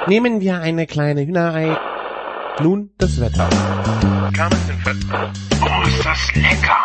Nehmen wir eine kleine Hühnerei. Nun das Wetter. Oh, ist das lecker!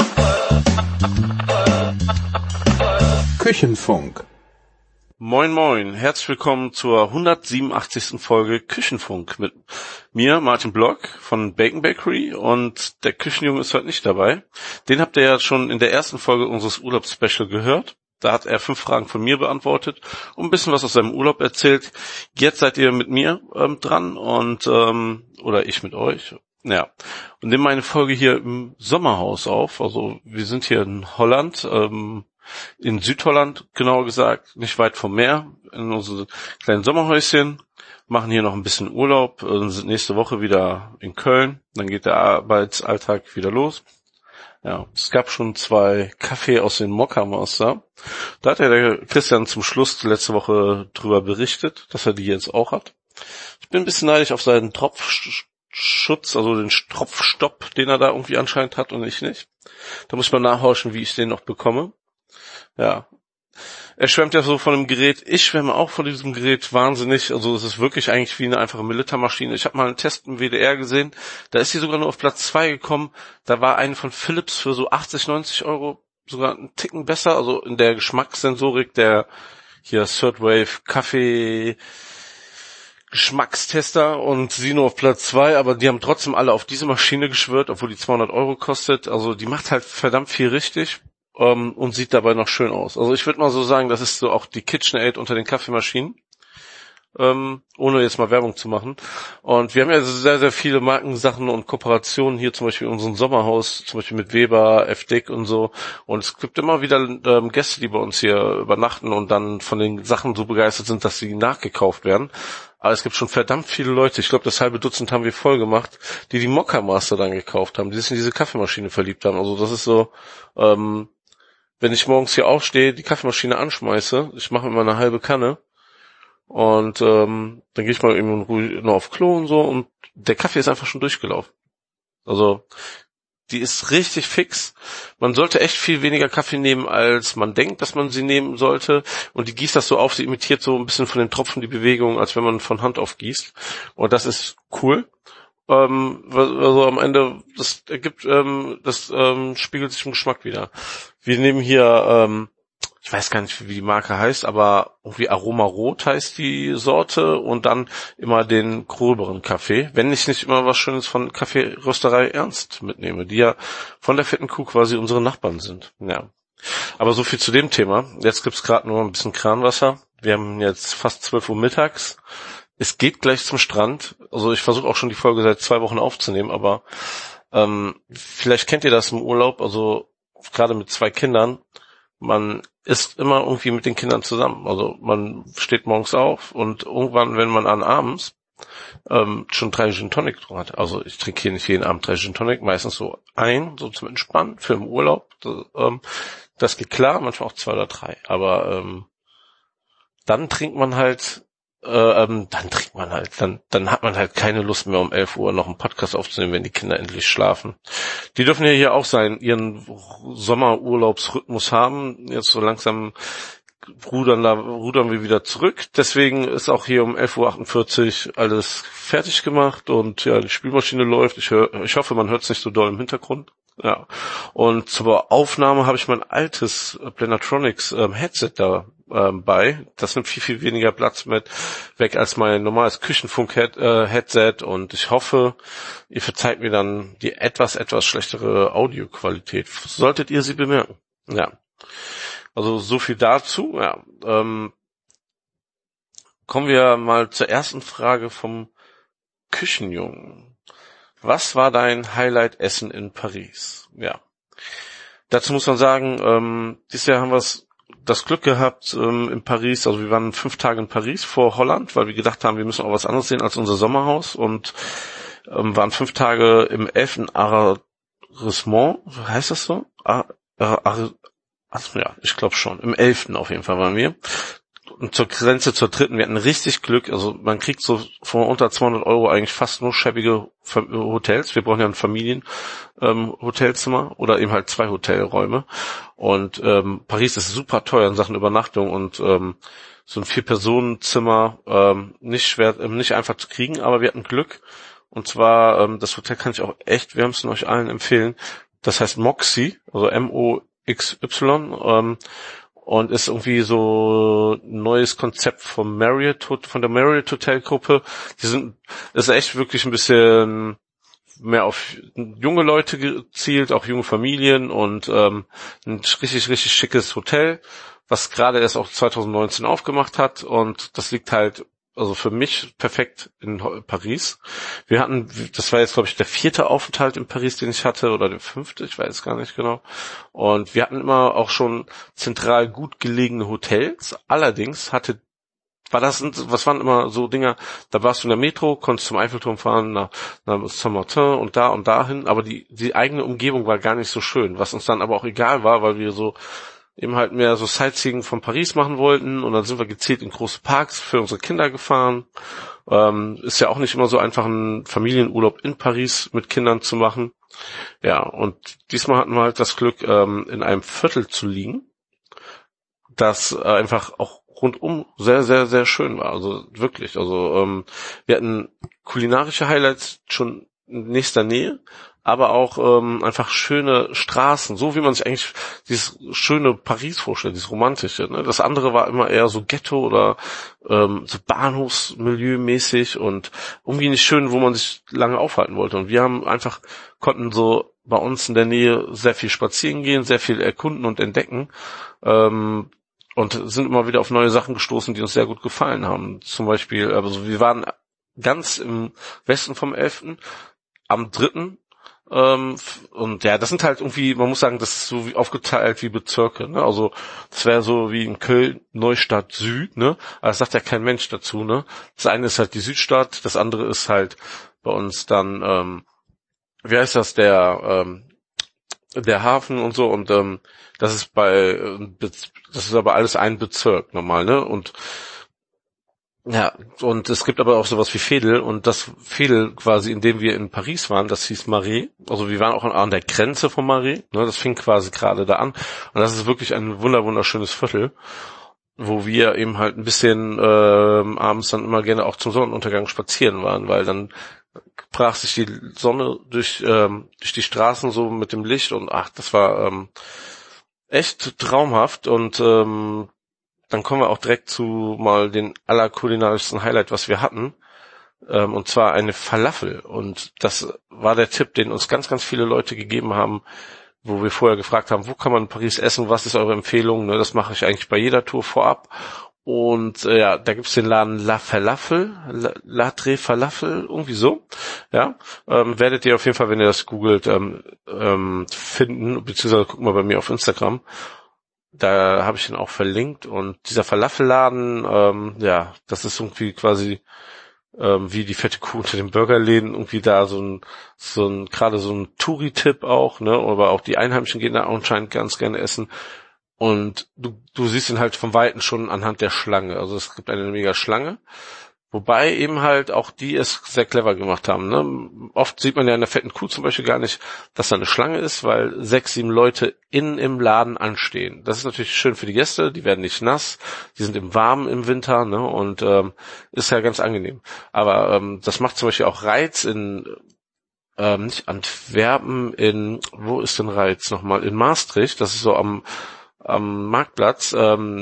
Küchenfunk. Moin moin, herzlich willkommen zur 187. Folge Küchenfunk mit mir, Martin Block von Bacon Bakery, und der Küchenjunge ist heute nicht dabei. Den habt ihr ja schon in der ersten Folge unseres Urlaubsspecial gehört. Da hat er 5 Fragen von mir beantwortet und ein bisschen was aus seinem Urlaub erzählt. Jetzt seid ihr mit mir dran und oder ich mit euch. Ja, und nehme meine Folge hier im Sommerhaus auf. Also wir sind hier in Holland, in Südholland, genauer gesagt, nicht weit vom Meer, in unserem kleinen Sommerhäuschen, machen hier noch ein bisschen Urlaub, sind nächste Woche wieder in Köln, dann geht der Arbeitsalltag wieder los. Ja, es gab schon 2 Kaffee aus den Mokka Master. Da hat ja der Christian zum Schluss letzte Woche drüber berichtet, dass er die jetzt auch hat. Ich bin ein bisschen neidisch auf seinen Tropfschutz, also den Tropfstopp, den er da irgendwie anscheinend hat und ich nicht. Da muss man nachhorchen, wie ich den noch bekomme. Ja, er schwärmt ja so von dem Gerät. Ich schwärme auch von diesem Gerät wahnsinnig. Also es ist wirklich eigentlich wie eine einfache Militärmaschine. Ich habe mal einen Test im WDR gesehen. Da ist sie sogar nur auf Platz 2 gekommen. Da war eine von Philips für so 80, 90 Euro sogar einen Ticken besser. Also in der Geschmackssensorik der hier Third Wave Kaffee Geschmackstester und sie nur auf Platz 2. Aber die haben trotzdem alle auf diese Maschine geschwört, obwohl die 200 Euro kostet. Also die macht halt verdammt viel richtig. Und sieht dabei noch schön aus. Also ich würde mal so sagen, das ist so auch die KitchenAid unter den Kaffeemaschinen, ohne jetzt mal Werbung zu machen. Und wir haben ja sehr, sehr viele Markensachen und Kooperationen hier, zum Beispiel in unserem Sommerhaus, zum Beispiel mit Weber, F-Dick und so. Und es gibt immer wieder Gäste, die bei uns hier übernachten und dann von den Sachen so begeistert sind, dass sie nachgekauft werden. Aber es gibt schon verdammt viele Leute, ich glaube das halbe Dutzend haben wir voll gemacht, die Mokka Master dann gekauft haben, die sich in diese Kaffeemaschine verliebt haben. Also das ist so, wenn ich morgens hier aufstehe, die Kaffeemaschine anschmeiße, ich mache immer eine halbe Kanne und dann gehe ich mal eben ruhig noch auf Klo und so und der Kaffee ist einfach schon durchgelaufen. Also die ist richtig fix. Man sollte echt viel weniger Kaffee nehmen, als man denkt, dass man sie nehmen sollte. Und die gießt das so auf, sie imitiert so ein bisschen von den Tropfen die Bewegung, als wenn man von Hand aufgießt. Und das ist cool. Also am Ende, das ergibt, das spiegelt sich im Geschmack wieder. Wir nehmen hier, ich weiß gar nicht, wie die Marke heißt, aber irgendwie Aroma Rot heißt die Sorte und dann immer den gröberen Kaffee, wenn ich nicht immer was Schönes von Kaffeerösterei Ernst mitnehme, die ja von der fetten Kuh quasi unsere Nachbarn sind. Ja. Aber so viel zu dem Thema. Jetzt gibt's gerade nur ein bisschen Kranwasser. Wir haben jetzt fast 12 Uhr mittags. Es geht gleich zum Strand. Also ich versuche auch schon die Folge seit 2 Wochen aufzunehmen, aber vielleicht kennt ihr das im Urlaub, also gerade mit 2 Kindern, man ist immer irgendwie mit den Kindern zusammen. Also man steht morgens auf und irgendwann, wenn man abends schon 3 Gin Tonic drin hat. Also ich trinke hier nicht jeden Abend 3 Gin Tonic, meistens so so zum Entspannen für im Urlaub. Das geht klar, manchmal auch 2 oder 3. Aber dann trinkt man halt, dann hat man halt keine Lust mehr um 11 Uhr noch einen Podcast aufzunehmen, wenn die Kinder endlich schlafen. Die dürfen ja hier auch ihren Sommerurlaubsrhythmus haben. Jetzt so langsam rudern wir wieder zurück. Deswegen ist auch hier um 11:48 Uhr alles fertig gemacht und ja, die Spülmaschine läuft. Ich hoffe, man hört es nicht so doll im Hintergrund. Ja. Und zur Aufnahme habe ich mein altes Blenders Headset da bei. Das nimmt viel, viel weniger Platz mit weg als mein normales Küchenfunk-Headset und ich hoffe, ihr verzeiht mir dann die etwas schlechtere Audioqualität. Solltet ihr sie bemerken. Ja. Also so viel dazu. Ja. Kommen wir mal zur ersten Frage vom Küchenjungen. Was war dein Highlight-Essen in Paris? Ja. Dazu muss man sagen, dieses Jahr haben wir das Glück gehabt in Paris, also wir waren 5 Tage in Paris vor Holland, weil wir gedacht haben, wir müssen auch was anderes sehen als unser Sommerhaus und waren 5 Tage im 11. Arrondissement, heißt das so? Ja, ich glaube schon. Im 11. auf jeden Fall waren wir. Und zur Grenze zur 3. Wir hatten richtig Glück. Also man kriegt so von unter 200 Euro eigentlich fast nur schäbige Hotels. Wir brauchen ja ein Familienhotelzimmer oder eben halt 2 Hotelräume. Und Paris ist super teuer in Sachen Übernachtung und so ein 4-Personen-Zimmer, nicht schwer, nicht einfach zu kriegen, aber wir hatten Glück. Und zwar, das Hotel kann ich auch echt wärmstens euch allen empfehlen. Das heißt Moxy, also MOXY, und ist irgendwie so ein neues Konzept von der Marriott Hotelgruppe. Ist echt wirklich ein bisschen mehr auf junge Leute gezielt, auch junge Familien und ein richtig, richtig schickes Hotel, was gerade erst auch 2019 aufgemacht hat, und das liegt halt, also für mich perfekt in Paris. Das war jetzt, glaube ich, der 4. Aufenthalt in Paris, den ich hatte, oder der 5., ich weiß gar nicht genau. Und wir hatten immer auch schon zentral gut gelegene Hotels. Allerdings was waren immer so Dinger, da warst du in der Metro, konntest zum Eiffelturm fahren, nach Saint-Martin und dahin, aber die eigene Umgebung war gar nicht so schön, was uns dann aber auch egal war, weil wir so eben halt mehr so Sightseeing von Paris machen wollten, und dann sind wir gezielt in große Parks für unsere Kinder gefahren. Ist ja auch nicht immer so einfach, einen Familienurlaub in Paris mit Kindern zu machen. Ja, und diesmal hatten wir halt das Glück, in einem Viertel zu liegen, das einfach auch rundum sehr, sehr, sehr schön war. Also wirklich, also wir hatten kulinarische Highlights schon in nächster Nähe, aber auch einfach schöne Straßen, so wie man sich eigentlich dieses schöne Paris vorstellt, dieses romantische. Ne? Das andere war immer eher so Ghetto oder so Bahnhofsmilieu mäßig und irgendwie nicht schön, wo man sich lange aufhalten wollte. Und wir konnten so bei uns in der Nähe sehr viel spazieren gehen, sehr viel erkunden und entdecken. Und sind immer wieder auf neue Sachen gestoßen, die uns sehr gut gefallen haben. Zum Beispiel, also wir waren ganz im Westen vom 11., am 3., und ja, das sind halt irgendwie, man muss sagen, das ist so wie aufgeteilt wie Bezirke, ne? Also das wäre so wie in Köln Neustadt Süd, ne? Aber das sagt ja kein Mensch dazu, ne? Das eine ist halt die Südstadt, das andere ist halt bei uns dann, wie heißt das, der Hafen und so, und das ist das ist aber alles ein Bezirk normal, ne? Und ja, und es gibt aber auch sowas wie Veedel, und das Veedel quasi, in dem wir in Paris waren, das hieß Marais. Also wir waren auch an der Grenze von Marais, ne? Das fing quasi gerade da an, und das ist wirklich ein wunderschönes Viertel, wo wir eben halt ein bisschen abends dann immer gerne auch zum Sonnenuntergang spazieren waren, weil dann brach sich die Sonne durch die Straßen so mit dem Licht, und das war echt traumhaft. Und dann kommen wir auch direkt zu mal den allerkulinarischsten Highlight, was wir hatten, und zwar eine Falafel. Und das war der Tipp, den uns ganz, ganz viele Leute gegeben haben, wo wir vorher gefragt haben, wo kann man in Paris essen, was ist eure Empfehlung? Ne, das mache ich eigentlich bei jeder Tour vorab. Und ja, da gibt's den Laden La Tre Falafel, irgendwie so. Ja, werdet ihr auf jeden Fall, wenn ihr das googelt, finden, beziehungsweise guckt mal bei mir auf Instagram. Da habe ich den auch verlinkt. Und dieser Falafelladen, ja, das ist irgendwie quasi wie die fette Kuh unter den Burgerläden, irgendwie da so ein gerade so ein Touri-Tipp auch, ne? Aber auch die Einheimischen gehen da anscheinend ganz gerne essen. Und du siehst ihn halt vom Weiten schon anhand der Schlange. Also es gibt eine mega Schlange. Wobei eben halt auch die es sehr clever gemacht haben. Ne? Oft sieht man ja in der fetten Kuh zum Beispiel gar nicht, dass da eine Schlange ist, weil 6, 7 Leute im Laden anstehen. Das ist natürlich schön für die Gäste, die werden nicht nass, die sind im Warmen im Winter, ne? Und ist ja ganz angenehm. Aber das macht zum Beispiel auch Reiz in nicht Antwerpen, wo ist denn Reiz nochmal? In Maastricht, das ist so am Marktplatz,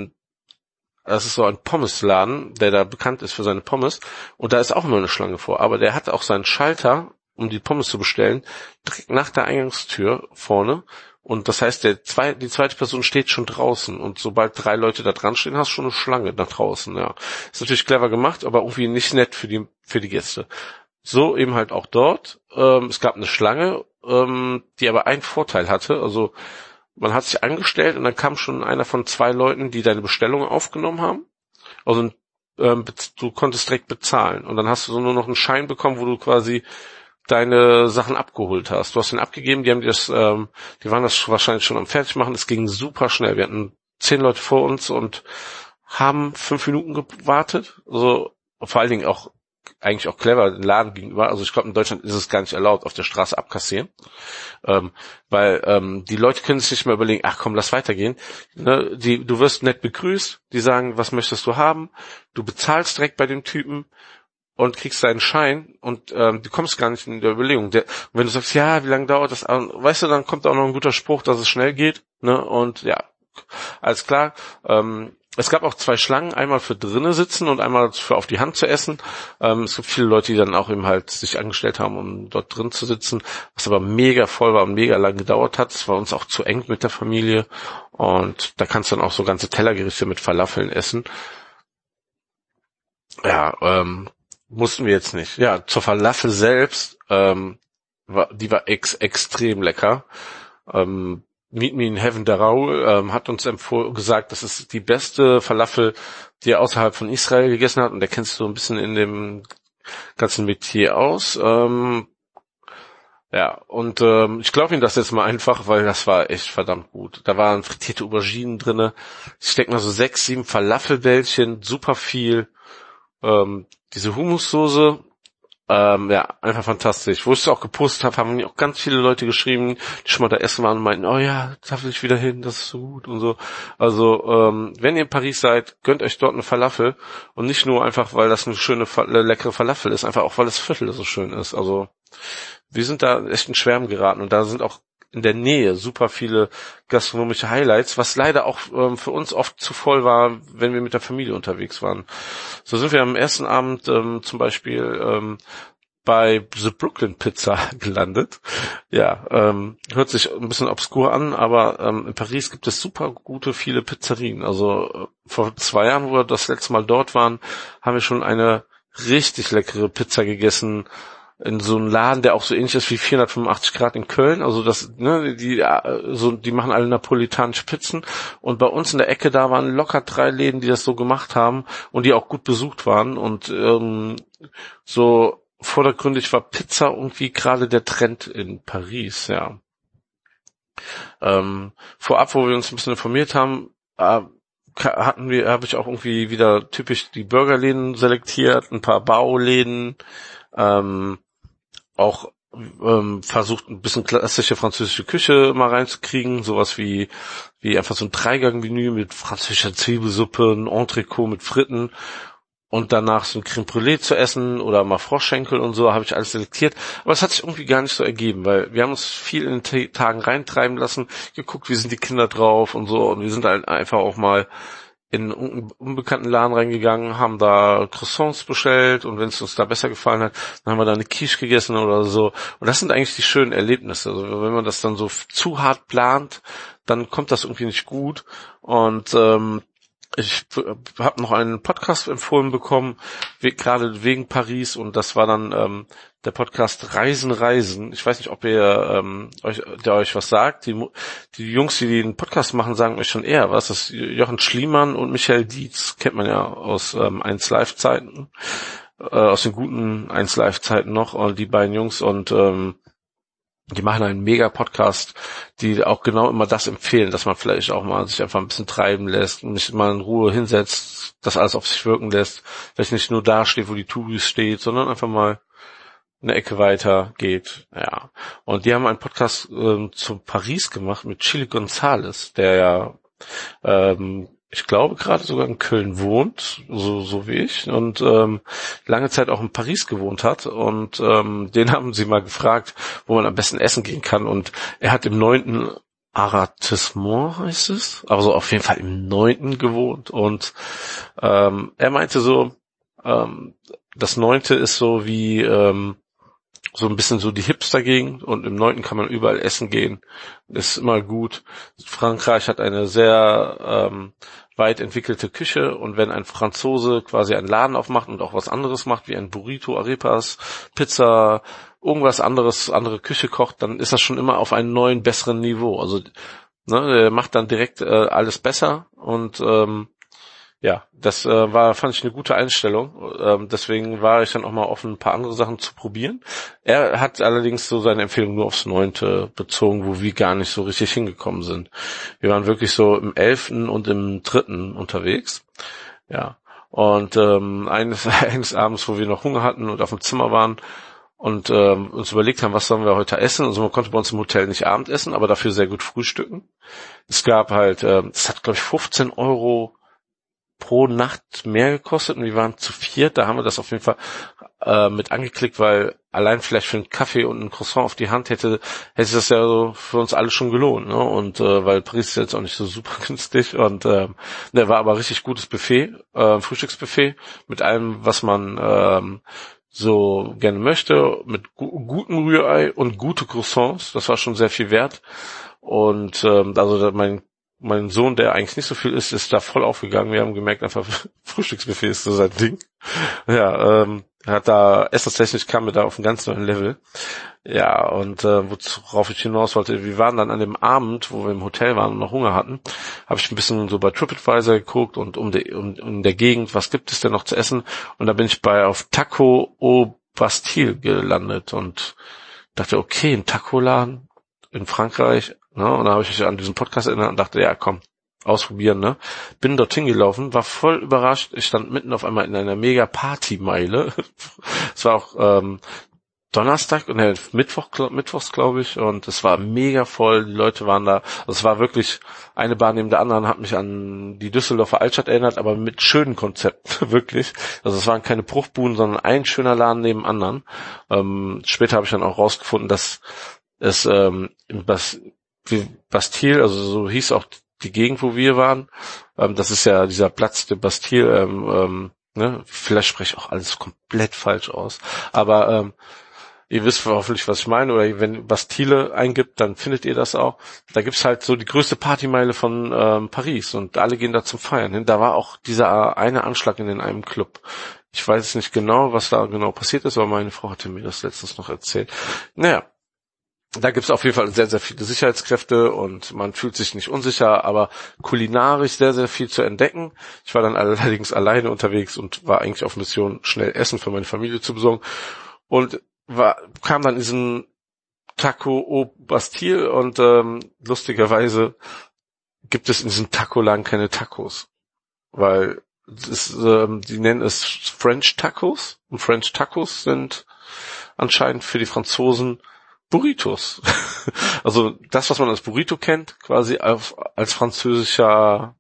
das ist so ein Pommesladen, der da bekannt ist für seine Pommes, und da ist auch immer eine Schlange vor, aber der hat auch seinen Schalter, um die Pommes zu bestellen, direkt nach der Eingangstür vorne, und das heißt, die zweite Person steht schon draußen, und sobald 3 Leute da dran stehen, hast du schon eine Schlange nach draußen, ja. Ist natürlich clever gemacht, aber irgendwie nicht nett für die Gäste. So eben halt auch dort, es gab eine Schlange, die aber einen Vorteil hatte, also man hat sich angestellt und dann kam schon einer von 2 Leuten, die deine Bestellung aufgenommen haben. Also du konntest direkt bezahlen und dann hast du so nur noch einen Schein bekommen, wo du quasi deine Sachen abgeholt hast. Du hast den abgegeben, die waren das wahrscheinlich schon am Fertigmachen. Es ging super schnell. Wir hatten 10 Leute vor uns und haben 5 Minuten gewartet. Also vor allen Dingen auch eigentlich auch clever den Laden gegenüber. Also ich glaube, in Deutschland ist es gar nicht erlaubt, auf der Straße abkassieren. Weil die Leute können sich nicht mehr überlegen, ach komm, lass weitergehen. Ne, du wirst nett begrüßt, die sagen, was möchtest du haben? Du bezahlst direkt bei dem Typen und kriegst deinen Schein und du kommst gar nicht in der Überlegung. Und wenn du sagst, ja, wie lange dauert das? Weißt du, dann kommt auch noch ein guter Spruch, dass es schnell geht. Ne? Und ja, alles klar. Es gab auch 2 Schlangen, einmal für drinnen sitzen und einmal für auf die Hand zu essen. Es gibt viele Leute, die dann auch eben halt sich angestellt haben, um dort drin zu sitzen, was aber mega voll war und mega lang gedauert hat. Es war uns auch zu eng mit der Familie und da kannst du dann auch so ganze Tellergerichte mit Falafeln essen. Ja, mussten wir jetzt nicht. Ja, zur Falafel selbst, die war extrem lecker. Meet Me in Heaven Darau hat uns gesagt, das ist die beste Falafel, die er außerhalb von Israel gegessen hat, und der kennt sich so ein bisschen in dem ganzen Metier aus. Ja, und ich glaube ihm das jetzt mal einfach, weil das war echt verdammt gut. Da waren frittierte Auberginen drinne. Ich denke mal so 6, 7 Falafelbällchen, super viel. Diese Hummussoße, ja, einfach fantastisch. Wo ich es auch gepostet habe, haben mir auch ganz viele Leute geschrieben, die schon mal da essen waren und meinten, oh ja, da will ich wieder hin, das ist so gut und so. Also, wenn ihr in Paris seid, gönnt euch dort eine Falafel und nicht nur einfach, weil das eine schöne, leckere Falafel ist, einfach auch, weil das Viertel so schön ist. Also, wir sind da echt in Schwärmen geraten und da sind auch in der Nähe super viele gastronomische Highlights, was leider auch für uns oft zu voll war, wenn wir mit der Familie unterwegs waren. So sind wir am ersten Abend zum Beispiel bei The Brooklyn Pizza gelandet. Ja, hört sich ein bisschen obskur an, aber in Paris gibt es super gute, viele Pizzerien. Also vor 2 Jahren, wo wir das letzte Mal dort waren, haben wir schon eine richtig leckere Pizza gegessen, in so einem Laden, der auch so ähnlich ist wie 485 Grad in Köln. Also das, ne, die machen alle napolitanische Pizzen. Und bei uns in der Ecke, da waren locker 3 Läden, die das so gemacht haben und die auch gut besucht waren. Und so vordergründig war Pizza irgendwie gerade der Trend in Paris, ja. Vorab, wo wir uns ein bisschen informiert haben, habe ich auch irgendwie wieder typisch die Burgerläden selektiert, ein paar Bauläden, auch versucht, ein bisschen klassische französische Küche mal reinzukriegen, sowas wie einfach so ein 3-Gang-Menü mit französischer Zwiebelsuppe, ein Entrecot mit Fritten und danach so ein Crème Brûlée zu essen oder mal Froschschenkel und so, habe ich alles selektiert. Aber es hat sich irgendwie gar nicht so ergeben, weil wir haben uns viel in den Tagen reintreiben lassen, geguckt, wie sind die Kinder drauf und so, und wir sind halt einfach auch mal in einen unbekannten Laden reingegangen, haben da Croissants bestellt, und wenn es uns da besser gefallen hat, dann haben wir da eine Quiche gegessen oder so. Und das sind eigentlich die schönen Erlebnisse. Also wenn man das dann so zu hart plant, dann kommt das irgendwie nicht gut. Und ich habe noch einen Podcast empfohlen bekommen, gerade wegen Paris, und das war dann der Podcast Reisen. Ich weiß nicht, ob ihr euch was sagt. Die Jungs, die den Podcast machen, sagen euch schon eher was. Das ist Jochen Schliemann und Michael Dietz, kennt man ja aus 1Live-Zeiten, aus den guten 1Live-Zeiten noch, und die beiden Jungs, und die machen einen Mega-Podcast, die auch genau immer das empfehlen, dass man vielleicht auch mal sich einfach ein bisschen treiben lässt und nicht mal in Ruhe hinsetzt, das alles auf sich wirken lässt, vielleicht nicht nur da steht, wo die Touris steht, sondern einfach mal eine Ecke weiter geht. Ja. Und die haben einen Podcast zu Paris gemacht mit Chili González, der ja ich glaube gerade sogar in Köln wohnt, so wie ich, und lange Zeit auch in Paris gewohnt hat, und den haben sie mal gefragt, wo man am besten essen gehen kann, und er hat im 9. Arrondissement, heißt es, also auf jeden Fall im 9. gewohnt, und er meinte so, das 9. ist so wie so ein bisschen so die Hipster-Gegend, und im 9. kann man überall essen gehen. Ist immer gut. Frankreich hat eine sehr weit entwickelte Küche, und wenn ein Franzose quasi einen Laden aufmacht und auch was anderes macht, wie ein Burrito, Arepas, Pizza, irgendwas anderes, andere Küche kocht, dann ist das schon immer auf einem neuen, besseren Niveau. Also, ne, der macht dann direkt alles besser, und ja, das fand ich eine gute Einstellung. Deswegen war ich dann auch mal offen, ein paar andere Sachen zu probieren. Er hat allerdings so seine Empfehlung nur aufs 9. bezogen, wo wir gar nicht so richtig hingekommen sind. Wir waren wirklich so im 11. und im 3. unterwegs. Ja. Und eines Abends, wo wir noch Hunger hatten und auf dem Zimmer waren und uns überlegt haben, was sollen wir heute essen. Also man konnte bei uns im Hotel nicht Abend essen, aber dafür sehr gut frühstücken. Es gab halt, es hat glaube ich 15 Euro pro Nacht mehr gekostet und wir waren zu viert. Da haben wir das auf jeden Fall mit angeklickt, weil allein vielleicht für einen Kaffee und ein Croissant auf die Hand hätte das ja so für uns alle schon gelohnt, ne? Und weil Paris ist jetzt auch nicht so super günstig und der war aber richtig gutes Buffet, Frühstücksbuffet mit allem, was man so gerne möchte, mit gutem Rührei und gute Croissants. Das war schon sehr viel wert. Und also mein Sohn, der eigentlich nicht so viel isst, ist da voll aufgegangen. Wir haben gemerkt, einfach Frühstücksbuffet ist so sein Ding. Ja, hat da essenstechnisch kam wir da auf einen ganz neuen Level. Ja, und worauf ich hinaus wollte, wir waren dann an dem Abend, wo wir im Hotel waren und noch Hunger hatten, habe ich ein bisschen so bei TripAdvisor geguckt und um der Gegend, was gibt es denn noch zu essen? Und da bin ich auf Taco au Bastille gelandet und dachte, okay, ein Taco-Laden in Frankreich, ne? Und da habe ich mich an diesen Podcast erinnert und dachte, ja komm, ausprobieren, ne? Bin dorthin gelaufen, war voll überrascht. Ich stand mitten auf einmal in einer mega Partymeile. Es war auch Donnerstag und Mittwochs, glaube ich, und es war mega voll, die Leute waren da. Also es war wirklich eine Bahn neben der anderen, hat mich an die Düsseldorfer Altstadt erinnert, aber mit schönen Konzepten, wirklich. Also es waren keine Bruchbuden, sondern ein schöner Laden neben dem anderen. Später habe ich dann auch rausgefunden, dass es im Bastille, also so hieß auch die Gegend, wo wir waren, das ist ja dieser Platz der Bastille, ne? Vielleicht spreche ich auch alles komplett falsch aus, aber ihr wisst hoffentlich, was ich meine, oder wenn Bastille eingibt, dann findet ihr das auch. Da gibt's halt so die größte Partymeile von Paris und alle gehen da zum Feiern hin. Da war auch dieser eine Anschlag in einem Club. Ich weiß es nicht genau, was da genau passiert ist, aber meine Frau hatte mir das letztens noch erzählt. Naja, da gibt's auf jeden Fall sehr, sehr viele Sicherheitskräfte und man fühlt sich nicht unsicher, aber kulinarisch sehr, sehr viel zu entdecken. Ich war dann allerdings alleine unterwegs und war eigentlich auf Mission, schnell Essen für meine Familie zu besorgen und kam dann in diesen Taco au Bastille und lustigerweise gibt es in diesem Taco-Laden keine Tacos, weil die nennen es French Tacos und French Tacos sind anscheinend für die Franzosen Burritos. Also das, was man als Burrito kennt, quasi auf französischer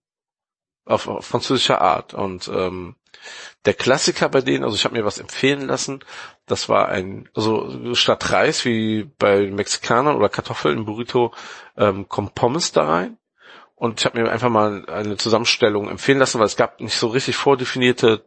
Art. Und der Klassiker bei denen, also ich habe mir was empfehlen lassen, das war also statt Reis wie bei Mexikanern oder Kartoffeln im Burrito kommt Pommes da rein. Und ich habe mir einfach mal eine Zusammenstellung empfehlen lassen, weil es gab nicht so richtig vordefinierte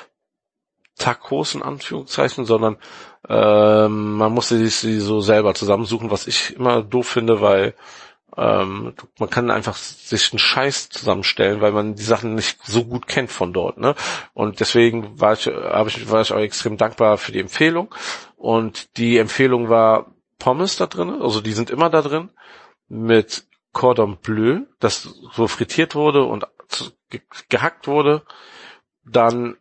Tacos in Anführungszeichen, sondern man musste sie so selber zusammensuchen, was ich immer doof finde, weil man kann einfach sich einen Scheiß zusammenstellen, weil man die Sachen nicht so gut kennt von dort, ne? Und deswegen war ich auch extrem dankbar für die Empfehlung. Und die Empfehlung war Pommes da drin, also die sind immer da drin, mit Cordon Bleu, das so frittiert wurde und gehackt wurde. Dann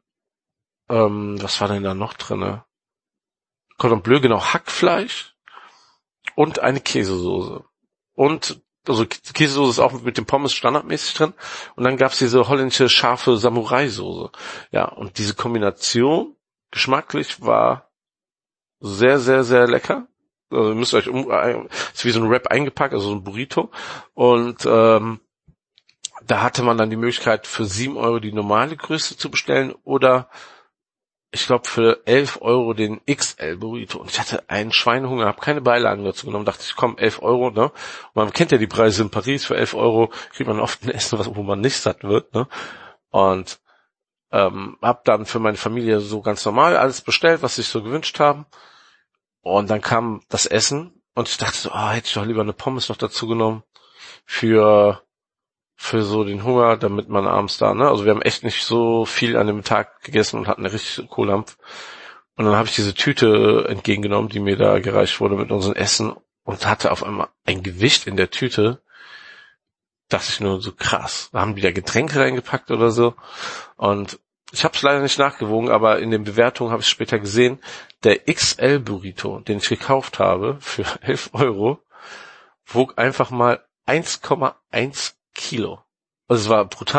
was war denn da noch drinne? Cordon Bleu, genau, Hackfleisch und eine Käsesoße. Und also Käsesoße ist auch mit dem Pommes standardmäßig drin. Und dann gab's diese holländische scharfe Samurai-Soße. Ja, und diese Kombination geschmacklich war sehr, sehr, sehr lecker. Also ihr müsst euch ist wie so ein Wrap eingepackt, also so ein Burrito. Und da hatte man dann die Möglichkeit für 7 Euro die normale Größe zu bestellen oder ich glaube für 11 Euro den XL Burrito. Und ich hatte einen Schweinehunger, habe keine Beilagen dazu genommen, dachte ich, komm, 11 Euro, ne? Und man kennt ja die Preise in Paris, für 11 Euro kriegt man oft ein Essen, wo man nicht satt wird, ne? Und habe dann für meine Familie so ganz normal alles bestellt, was sie sich so gewünscht haben. Und dann kam das Essen und ich dachte so, hätte ich doch lieber eine Pommes noch dazu genommen für so den Hunger, damit man abends da, ne? Also wir haben echt nicht so viel an dem Tag gegessen und hatten eine richtig Kohlampf. Und dann habe ich diese Tüte entgegengenommen, die mir da gereicht wurde mit unserem Essen und hatte auf einmal ein Gewicht in der Tüte. Dachte ich nur so krass. Da haben die da Getränke reingepackt oder so. Und ich habe es leider nicht nachgewogen, aber in den Bewertungen habe ich später gesehen, der XL Burrito, den ich gekauft habe für 11 Euro, wog einfach mal 1,1 Kilo. Also es war brutal.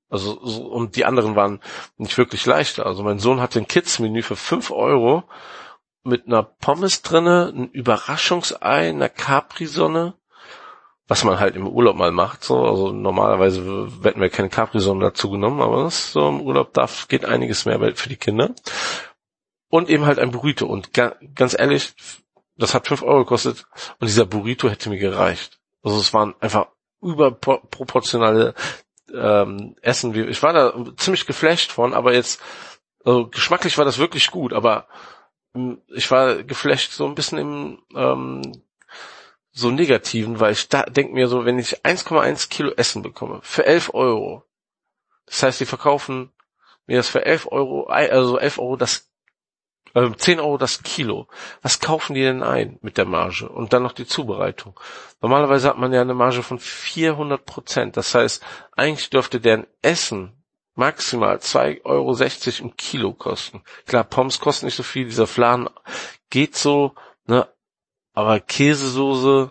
Also und die anderen waren nicht wirklich leichter. Also mein Sohn hatte ein Kids-Menü für 5 Euro mit einer Pommes drinne, ein Überraschungsei, einer Capri-Sonne, was man halt im Urlaub mal macht. So, also normalerweise hätten wir keine Capri-Sonne dazu genommen, aber das ist so im Urlaub geht einiges mehr für die Kinder. Und eben halt ein Burrito. Und ganz ehrlich, das hat 5 Euro gekostet und dieser Burrito hätte mir gereicht. Also es waren einfach überproportionale Essen. Ich war da ziemlich geflasht von, aber jetzt, also geschmacklich war das wirklich gut, aber ich war geflasht so ein bisschen im so negativen, weil ich da denke mir so, wenn ich 1,1 Kilo Essen bekomme für 11 Euro, das heißt, die verkaufen mir das für 11 Euro, also 11 Euro 10 Euro das Kilo. Was kaufen die denn ein mit der Marge? Und dann noch die Zubereitung. Normalerweise hat man ja eine Marge von 400%. Das heißt, eigentlich dürfte deren Essen maximal 2,60 Euro im Kilo kosten. Klar, Pommes kosten nicht so viel, dieser Flan geht so, ne? Aber Käsesoße,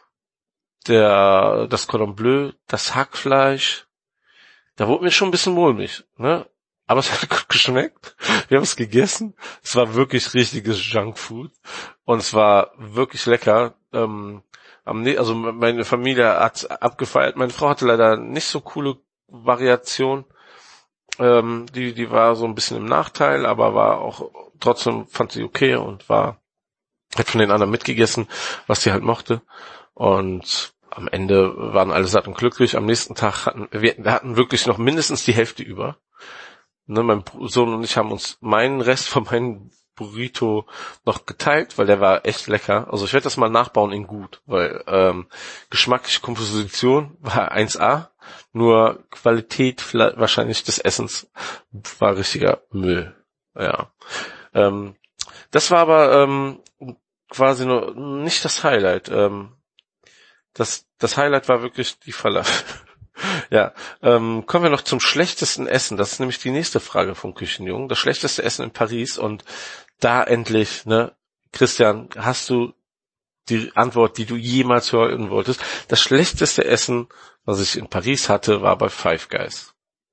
das Cordon Bleu, das Hackfleisch, da wurde mir schon ein bisschen mulmig, ne? Aber es hat gut geschmeckt. Wir haben es gegessen. Es war wirklich richtiges Junkfood. Und es war wirklich lecker. Also meine Familie hat abgefeiert. Meine Frau hatte leider nicht so coole Variation. Die war so ein bisschen im Nachteil, aber war auch, trotzdem fand sie okay und hat von den anderen mitgegessen, was sie halt mochte. Und am Ende waren alle satt und glücklich. Am nächsten Tag wir hatten wirklich noch mindestens die Hälfte über. Ne, mein Sohn und ich haben uns meinen Rest von meinem Burrito noch geteilt, weil der war echt lecker. Also ich werde das mal nachbauen in gut, weil geschmackliche Komposition war 1A, nur Qualität wahrscheinlich des Essens war richtiger Müll. Ja, das war aber quasi nur nicht das Highlight. Das Highlight war wirklich die Falafel. Ja, kommen wir noch zum schlechtesten Essen. Das ist nämlich die nächste Frage vom Küchenjungen. Das schlechteste Essen in Paris. Und da endlich, ne, Christian, hast du die Antwort, die du jemals hören wolltest. Das schlechteste Essen, was ich in Paris hatte, war bei Five Guys.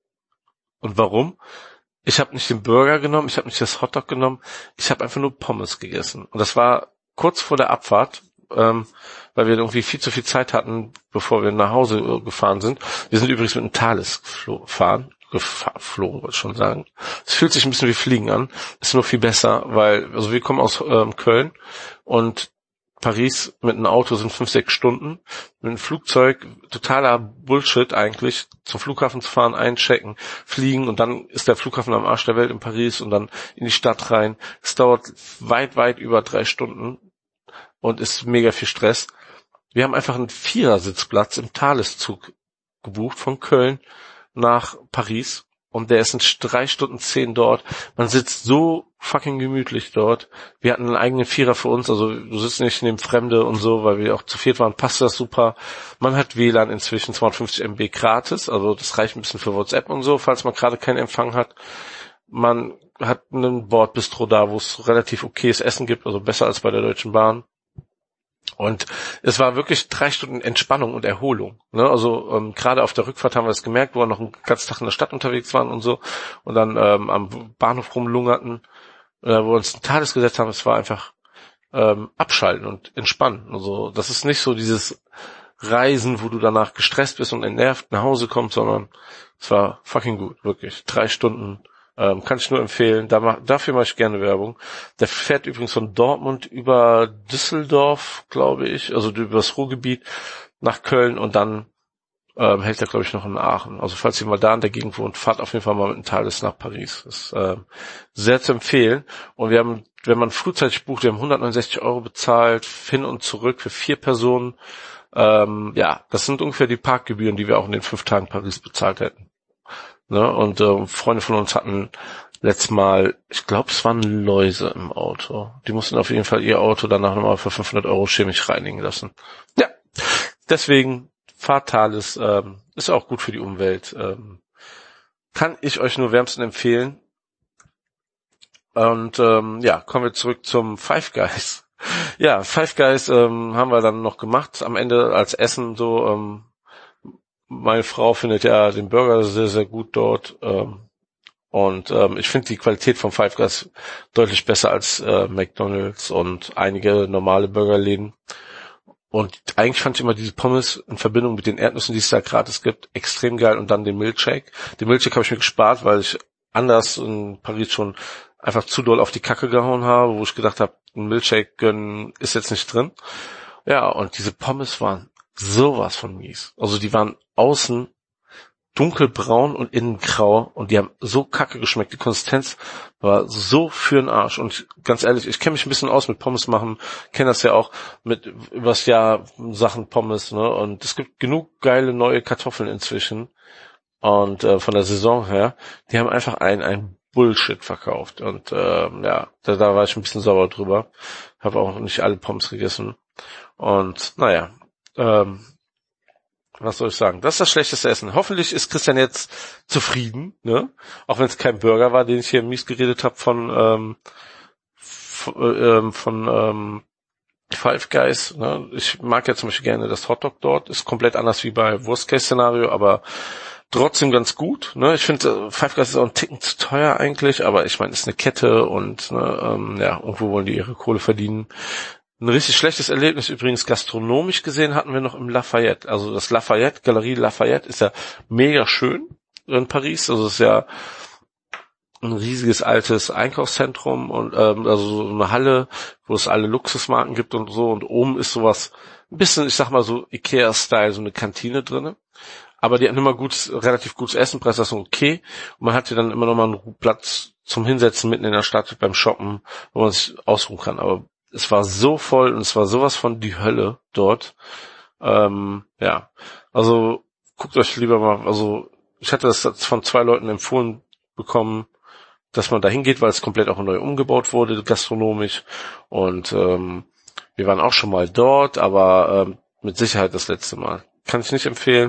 Und warum? Ich habe nicht den Burger genommen, ich habe nicht das Hotdog genommen, ich habe einfach nur Pommes gegessen. Und das war kurz vor der Abfahrt, weil wir irgendwie viel zu viel Zeit hatten, bevor wir nach Hause gefahren sind. Wir sind übrigens mit einem Thales geflogen, wollte ich schon sagen. Es fühlt sich ein bisschen wie Fliegen an, ist nur viel besser, weil, also wir kommen aus Köln und Paris mit einem Auto sind 5-6 Stunden. Mit einem Flugzeug, totaler Bullshit eigentlich, zum Flughafen zu fahren, einchecken, fliegen und dann ist der Flughafen am Arsch der Welt in Paris und dann in die Stadt rein. Es dauert weit über 3 Stunden und ist mega viel Stress. Wir haben einfach einen Vierersitzplatz im Thaleszug gebucht von Köln nach Paris und der ist in 3 Stunden 10 dort. Man sitzt so fucking gemütlich dort. Wir hatten einen eigenen Vierer für uns, also du sitzt nicht neben Fremde und so, weil wir auch zu viert waren, passt das super. Man hat WLAN inzwischen 250 MB gratis, also das reicht ein bisschen für WhatsApp und so, falls man gerade keinen Empfang hat. Man hat einen Bordbistro da, wo es relativ okayes Essen gibt, also besser als bei der Deutschen Bahn. Und es war wirklich 3 Stunden Entspannung und Erholung. Ne? Also gerade auf der Rückfahrt haben wir das gemerkt, wo wir noch einen ganzen Tag in der Stadt unterwegs waren und so und dann am Bahnhof rumlungerten, wo wir uns ein Thales gesetzt haben. Es war einfach abschalten und entspannen. Also das ist nicht so dieses Reisen, wo du danach gestresst bist und entnervt nach Hause kommst, sondern es war fucking gut, wirklich. 3 Stunden. Kann ich nur empfehlen. Dafür mache ich gerne Werbung. Der fährt übrigens von Dortmund über Düsseldorf, glaube ich, also über das Ruhrgebiet nach Köln und dann hält er, glaube ich, noch in Aachen. Also falls ihr mal da in der Gegend wohnt, fahrt auf jeden Fall mal mit einem Thales nach Paris. Das ist sehr zu empfehlen. Und wir haben, wenn man frühzeitig bucht, wir haben 169 € bezahlt, hin und zurück für 4 Personen. Ja, das sind ungefähr die Parkgebühren, die wir auch in den 5 Tagen Paris bezahlt hätten. Ne? Und Freunde von uns hatten letztes Mal, ich glaube, es waren Läuse im Auto. Die mussten auf jeden Fall ihr Auto danach nochmal für 500 € chemisch reinigen lassen. Ja, deswegen fahrt Thales, ist auch gut für die Umwelt. Kann ich euch nur wärmsten empfehlen. Und ja, kommen wir zurück zum Five Guys. Ja, Five Guys haben wir dann noch gemacht. Am Ende als Essen so Meine Frau findet ja den Burger sehr, sehr gut dort. Und ich finde die Qualität von Five Guys deutlich besser als McDonald's und einige normale Burgerläden. Und eigentlich fand ich immer diese Pommes in Verbindung mit den Erdnüssen, die es da gratis gibt, extrem geil. Und dann den Milkshake. Den Milkshake habe ich mir gespart, weil ich anders in Paris schon einfach zu doll auf die Kacke gehauen habe, wo ich gedacht habe, ein Milkshake gönnen ist jetzt nicht drin. Ja, und diese Pommes waren sowas von mies. Also die waren außen dunkelbraun und innen grau und die haben so kacke geschmeckt. Die Konsistenz war so für'n Arsch. Und ganz ehrlich, ich kenne mich ein bisschen aus mit Pommes machen, kenne das ja auch mit übers Jahr Sachen Pommes, ne? Und es gibt genug geile neue Kartoffeln inzwischen. Und von der Saison her, die haben einfach ein Bullshit verkauft. Und ja, da war ich ein bisschen sauer drüber. Habe auch nicht alle Pommes gegessen. Und naja, was soll ich sagen? Das ist das schlechteste Essen. Hoffentlich ist Christian jetzt zufrieden, ne? Auch wenn es kein Burger war, den ich hier mies geredet habe von Five Guys. Ne? Ich mag ja zum Beispiel gerne das Hotdog dort. Ist komplett anders wie bei Worst-Case-Szenario, aber trotzdem ganz gut. Ne? Ich finde, Five Guys ist auch ein Ticken zu teuer eigentlich, aber ich meine, ist eine Kette und ne, ja, irgendwo wollen die ihre Kohle verdienen. Ein richtig schlechtes Erlebnis übrigens gastronomisch gesehen hatten wir noch im Lafayette. Also das Lafayette, Galerie Lafayette ist ja mega schön in Paris. Also es ist ja ein riesiges altes Einkaufszentrum und also so eine Halle, wo es alle Luxusmarken gibt und so. Und oben ist sowas ein bisschen, ich sag mal so Ikea-Style, so eine Kantine drinne. Aber die hatten immer relativ gutes Essen, Preis ist okay. Und man hatte dann immer noch mal einen Platz zum Hinsetzen mitten in der Stadt beim Shoppen, wo man sich ausruhen kann. Aber es war so voll und es war sowas von die Hölle dort. Ja, also guckt euch lieber mal, also ich hatte das von 2 Leuten empfohlen bekommen, dass man da hingeht, weil es komplett auch neu umgebaut wurde, gastronomisch. Und wir waren auch schon mal dort, aber mit Sicherheit das letzte Mal. Kann ich nicht empfehlen.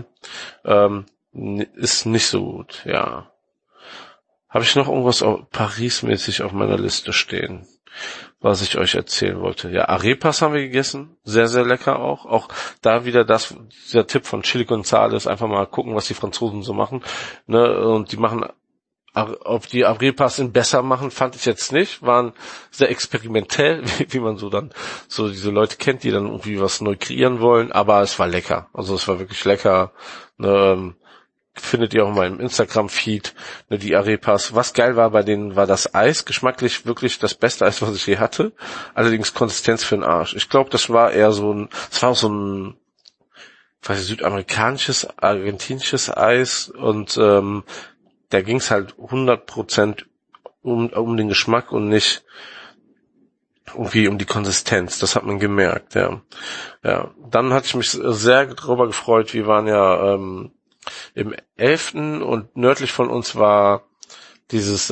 Ist nicht so gut, ja. Habe ich noch irgendwas Paris-mäßig auf meiner Liste stehen, was ich euch erzählen wollte? Ja, Arepas haben wir gegessen. Sehr, sehr lecker auch. Auch da wieder dieser Tipp von Chili Gonzales. Einfach mal gucken, was die Franzosen so machen. Ne? Und die machen, ob die Arepas besser machen, fand ich jetzt nicht. Waren sehr experimentell, wie man so dann so diese Leute kennt, die dann irgendwie was neu kreieren wollen. Aber es war lecker. Also es war wirklich lecker. Ne? Findet ihr auch in meinem Instagram-Feed, ne, die Arepas. Was geil war bei denen, war das Eis. Geschmacklich wirklich das beste Eis, was ich je hatte. Allerdings Konsistenz für den Arsch. Ich glaube, das war auch so ein, weiß ich, südamerikanisches, argentinisches Eis und da ging's halt 100% um den Geschmack und nicht irgendwie um die Konsistenz. Das hat man gemerkt, ja. Ja. Dann hatte ich mich sehr darüber gefreut. Wir waren ja im 11. und nördlich von uns war dieses,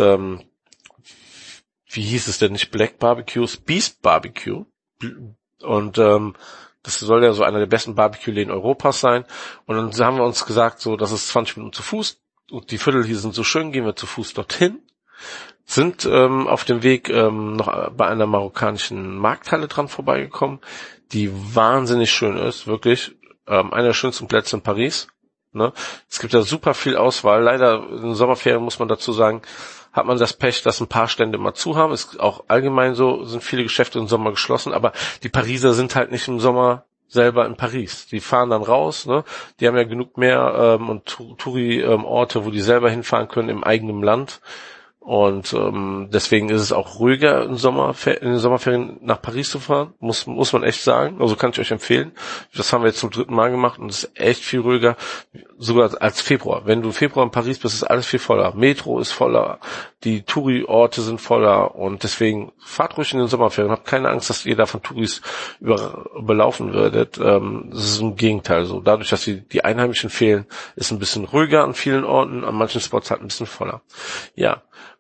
wie hieß es denn nicht, Black Barbecues, Beast Barbecue. Und das soll ja so einer der besten Barbecue-Läden Europas sein. Und dann haben wir uns gesagt, so, das ist 20 Minuten zu Fuß und die Viertel hier sind so schön, gehen wir zu Fuß dorthin. Sind auf dem Weg noch bei einer marokkanischen Markthalle dran vorbeigekommen, die wahnsinnig schön ist, wirklich. Einer der schönsten Plätze in Paris. Ne? Es gibt ja super viel Auswahl. Leider in den Sommerferien muss man dazu sagen, hat man das Pech, dass ein paar Stände mal zu haben. Ist auch allgemein so, sind viele Geschäfte im Sommer geschlossen, aber die Pariser sind halt nicht im Sommer selber in Paris. Die fahren dann raus, ne? Die haben ja genug mehr und Touri-Orte, wo die selber hinfahren können im eigenen Land. Und deswegen ist es auch ruhiger in den Sommerferien nach Paris zu fahren, muss man echt sagen. Also kann ich euch empfehlen. Das haben wir jetzt zum 3. Mal gemacht und es ist echt viel ruhiger, sogar als Februar. Wenn du Februar in Paris bist, ist alles viel voller. Metro ist voller, die Touri-Orte sind voller und deswegen fahrt ruhig in den Sommerferien. Habt keine Angst, dass ihr da von Touris überlaufen werdet. Das ist im Gegenteil so. Dadurch, dass die Einheimischen fehlen, ist ein bisschen ruhiger an vielen Orten, an manchen Spots halt ein bisschen voller. Ja.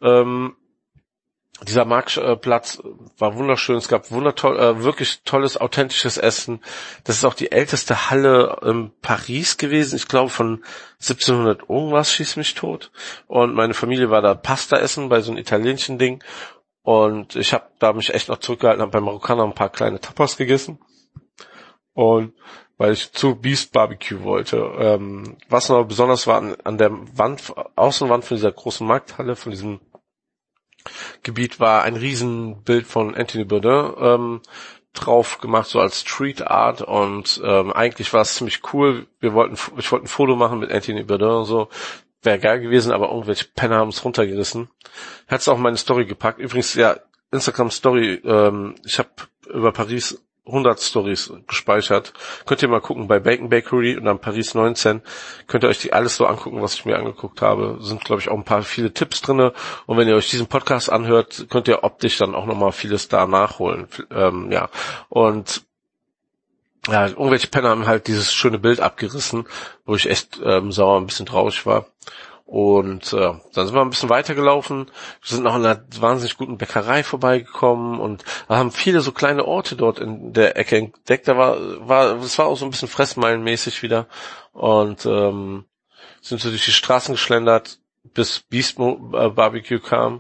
Dieser Marktplatz war wunderschön, es gab wirklich tolles, authentisches Essen. Das ist auch die älteste Halle in Paris gewesen, ich glaube von 1700 irgendwas, schieß mich tot. Und meine Familie war da Pasta essen bei so einem italienischen Ding. Und ich habe da mich echt noch zurückgehalten, habe bei Marokkaner ein paar kleine Tapas gegessen. Und weil ich zu Beast Barbecue wollte. Was noch besonders war an der Außenwand von dieser großen Markthalle, von diesem Gebiet, war ein Riesenbild von Anthony Bourdain drauf gemacht, so als Street Art, und eigentlich war es ziemlich cool. Ich wollte ein Foto machen mit Anthony Bourdain und so. Wäre geil gewesen, aber irgendwelche Penner haben es runtergerissen. Hat's auch in meine Story gepackt. Übrigens, ja, Instagram Story, ich habe über Paris 100 Stories gespeichert. Könnt ihr mal gucken bei Bacon Bakery und dann Paris 19. Könnt ihr euch die alles so angucken, was ich mir angeguckt habe. Sind, glaube ich, auch viele Tipps drinne. Und wenn ihr euch diesen Podcast anhört, könnt ihr optisch dann auch nochmal vieles da nachholen. Ja. Und ja, irgendwelche Penner haben halt dieses schöne Bild abgerissen, wo ich echt sauer, ein bisschen traurig war. Und dann sind wir ein bisschen weitergelaufen. Wir sind noch an einer wahnsinnig guten Bäckerei vorbeigekommen und haben viele so kleine Orte dort in der Ecke entdeckt. Es war auch so ein bisschen fressmeilenmäßig wieder. Und sind so durch die Straßen geschlendert, bis Beast Barbecue kam.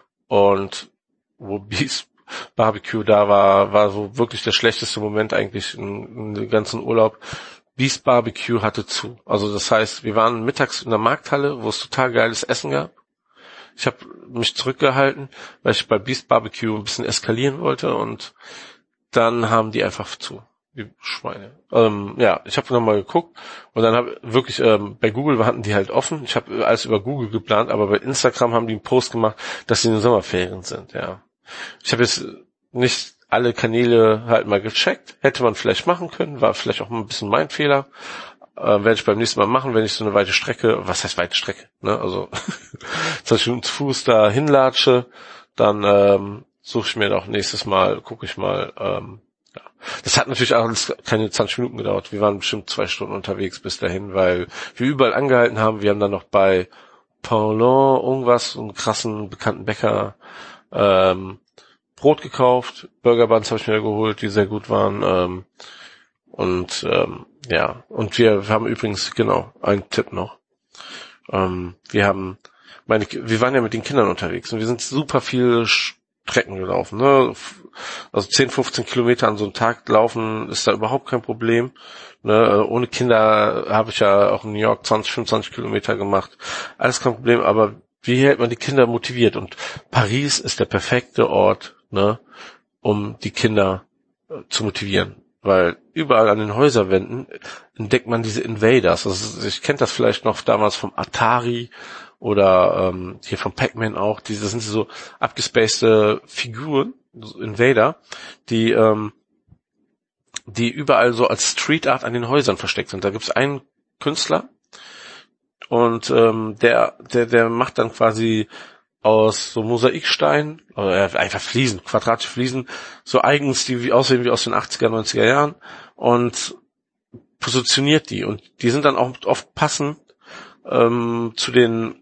Und wo Beast Barbecue da war so wirklich der schlechteste Moment eigentlich in dem ganzen Urlaub. Beast Barbecue hatte zu. Also das heißt, wir waren mittags in der Markthalle, wo es total geiles Essen gab. Ich habe mich zurückgehalten, weil ich bei Beast Barbecue ein bisschen eskalieren wollte, und dann haben die einfach zu. Die Schweine. Ja, ich habe nochmal geguckt und dann habe wirklich, bei Google hatten die halt offen. Ich habe alles über Google geplant, aber bei Instagram haben die einen Post gemacht, dass sie in den Sommerferien sind, ja. Ich habe jetzt nicht alle Kanäle halt mal gecheckt. Hätte man vielleicht machen können, war vielleicht auch ein bisschen mein Fehler. Werde ich beim nächsten Mal machen, wenn ich so eine weite Strecke, was heißt weite Strecke, ne? Also 20 Minuten zu Fuß da hinlatsche, dann suche ich mir doch nächstes Mal, gucke ich mal. Ja. Das hat natürlich auch keine 20 Minuten gedauert. Wir waren bestimmt 2 Stunden unterwegs bis dahin, weil wir überall angehalten haben. Wir haben dann noch bei Paulin irgendwas, so einen krassen, bekannten Bäcker, Brot gekauft, Burger Buns habe ich mir geholt, die sehr gut waren, ja, und wir haben übrigens, genau, einen Tipp noch, wir waren ja mit den Kindern unterwegs und wir sind super viele Strecken gelaufen, ne, also 10, 15 Kilometer an so einem Tag laufen ist da überhaupt kein Problem, ne, ohne Kinder habe ich ja auch in New York 20, 25 Kilometer gemacht, alles kein Problem, aber wie hält man die Kinder motiviert? Und Paris ist der perfekte Ort, ne, um die Kinder zu motivieren. Weil überall an den Häuserwänden entdeckt man diese Invaders. Also ich kennt das vielleicht noch damals vom Atari oder hier vom Pac-Man auch. Das sind so abgespacede Figuren, so Invader, die überall so als Street Art an den Häusern versteckt sind. Da gibt's einen Künstler, und der macht dann quasi aus so Mosaikstein, oder einfach Fliesen, quadratische Fliesen, so eigens, die aussehen wie aus den 80er, 90er Jahren, und positioniert die. Und die sind dann auch oft passend zu den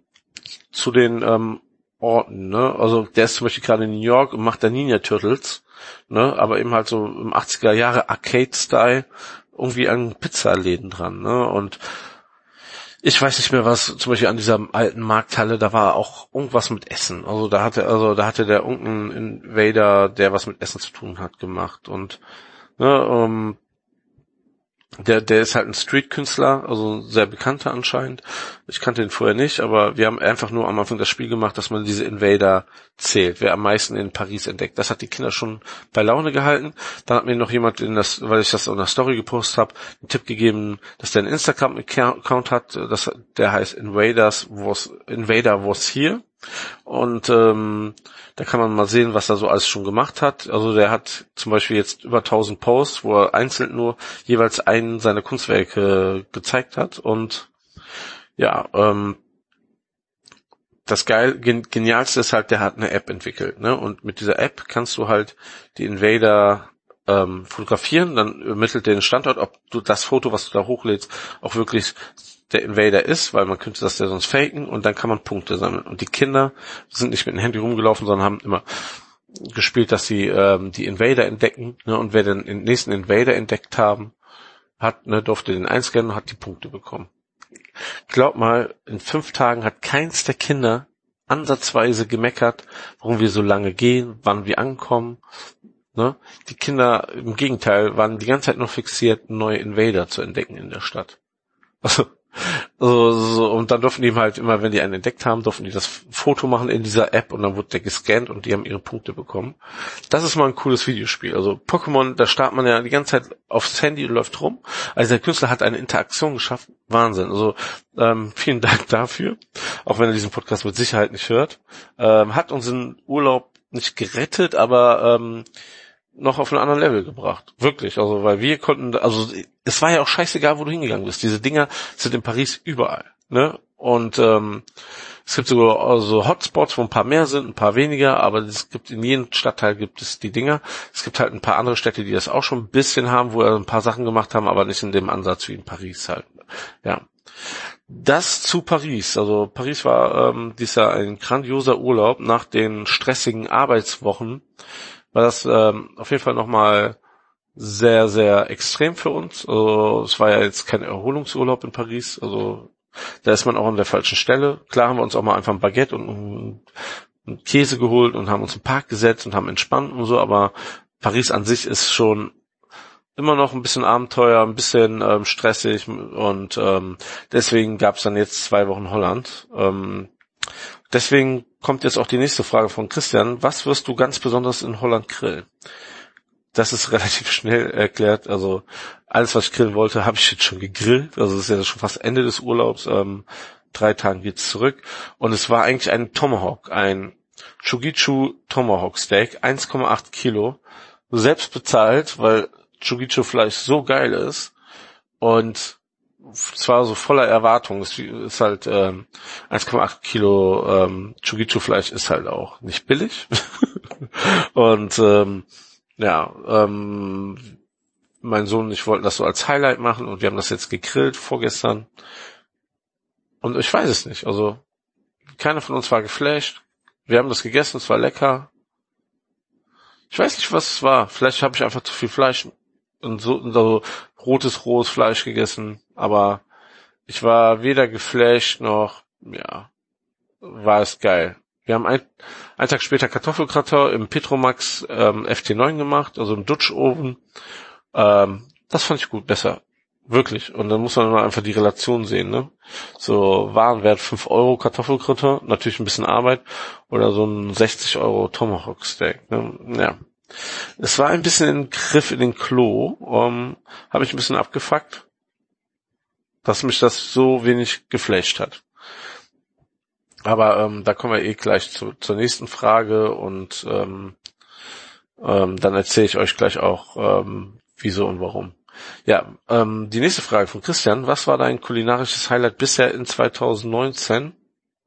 Orten, ne? Also der ist zum Beispiel gerade in New York und macht da Ninja Turtles, ne? Aber eben halt so im 80er Jahre Arcade-Style irgendwie an Pizzaläden dran, ne? Und ich weiß nicht mehr was, zum Beispiel an dieser alten Markthalle, da war auch irgendwas mit Essen. Also da hatte der irgendein Invader, der was mit Essen zu tun hat, gemacht. Und ne, der ist halt ein Street-Künstler, also ein sehr bekannter anscheinend. Ich kannte ihn vorher nicht, aber wir haben einfach nur am Anfang das Spiel gemacht, dass man diese Invader zählt, wer am meisten in Paris entdeckt. Das hat die Kinder schon bei Laune gehalten. Dann hat mir noch jemand weil ich das in der Story gepostet habe, einen Tipp gegeben, dass der einen Instagram-Account hat, der heißt Invader was here. Und da kann man mal sehen, was er so alles schon gemacht hat. Also der hat zum Beispiel jetzt über 1000 Posts, wo er einzeln nur jeweils einen seiner Kunstwerke gezeigt hat. Und ja, das Genialste ist halt, der hat eine App entwickelt, ne? Und mit dieser App kannst du halt die Invader fotografieren, dann ermittelt den Standort, ob du das Foto, was du da hochlädst, auch wirklich der Invader ist, weil man könnte das ja sonst faken, und dann kann man Punkte sammeln. Und die Kinder sind nicht mit dem Handy rumgelaufen, sondern haben immer gespielt, dass sie die Invader entdecken, ne? Und wer den nächsten Invader entdeckt durfte den einscannen und hat die Punkte bekommen. Glaub mal, in 5 Tagen hat keins der Kinder ansatzweise gemeckert, warum wir so lange gehen, wann wir ankommen. Ne? Die Kinder im Gegenteil waren die ganze Zeit nur fixiert, neue Invader zu entdecken in der Stadt. Und dann durften die halt immer, wenn die einen entdeckt haben, durften die das Foto machen in dieser App und dann wurde der gescannt und die haben ihre Punkte bekommen. Das ist mal ein cooles Videospiel. Also Pokémon, da startet man ja die ganze Zeit aufs Handy und läuft rum. Also der Künstler hat eine Interaktion geschafft. Wahnsinn. Also vielen Dank dafür. Auch wenn er diesen Podcast mit Sicherheit nicht hört. Hat unseren Urlaub nicht gerettet, aber noch auf einen anderen Level gebracht. Wirklich. Also, weil wir konnten, also, es war ja auch scheißegal, wo du hingegangen bist. Diese Dinger sind in Paris überall, ne? Und, es gibt sogar also Hotspots, wo ein paar mehr sind, ein paar weniger, aber es gibt in jedem Stadtteil gibt es die Dinger. Es gibt halt ein paar andere Städte, die das auch schon ein bisschen haben, wo wir ein paar Sachen gemacht haben, aber nicht in dem Ansatz wie in Paris halt. Ja. Das zu Paris. Also Paris war dies Jahr ein grandioser Urlaub nach den stressigen Arbeitswochen. War das auf jeden Fall nochmal sehr, sehr extrem für uns. Also es war ja jetzt kein Erholungsurlaub in Paris. Also da ist man auch an der falschen Stelle. Klar haben wir uns auch mal einfach ein Baguette und einen Käse geholt und haben uns im Park gesetzt und haben entspannt und so. Aber Paris an sich ist schon immer noch ein bisschen Abenteuer, ein bisschen stressig und deswegen gab es dann jetzt 2 Wochen Holland. Deswegen kommt jetzt auch die nächste Frage von Christian. Was wirst du ganz besonders in Holland grillen? Das ist relativ schnell erklärt. Also alles, was ich grillen wollte, habe ich jetzt schon gegrillt. Also es ist ja schon fast Ende des Urlaubs. 3 Tagen geht's zurück. Und es war eigentlich ein Tomahawk, ein Chugichu Tomahawk Steak, 1,8 Kilo. Selbst bezahlt, weil Chugichu Fleisch so geil ist. Und zwar so voller Erwartung. Es ist halt 1,8 Kilo Chugichu-Fleisch ist halt auch nicht billig. Und mein Sohn und ich wollten das so als Highlight machen und wir haben das jetzt gegrillt vorgestern. Und ich weiß es nicht. Also keiner von uns war geflasht. Wir haben das gegessen, es war lecker. Ich weiß nicht, was es war. Vielleicht habe ich einfach zu viel Fleisch und so rohes Fleisch gegessen, aber ich war weder geflasht noch, ja, war es geil. Wir haben einen Tag später Kartoffelgratin im Petromax FT9 gemacht, also im Dutch-Oven. Das fand ich gut, besser. Wirklich. Und dann muss man immer einfach die Relation sehen, ne? So Warenwert 5 Euro Kartoffelgratin, natürlich ein bisschen Arbeit, oder so ein 60 Euro Tomahawk Steak, ne? Ja. Es war ein bisschen ein Griff in den Klo, habe ich ein bisschen abgefuckt, dass mich das so wenig geflasht hat. Aber da kommen wir eh gleich zur nächsten Frage und dann erzähle ich euch gleich auch, wieso und warum. Ja, die nächste Frage von Christian. Was war dein kulinarisches Highlight bisher in 2019?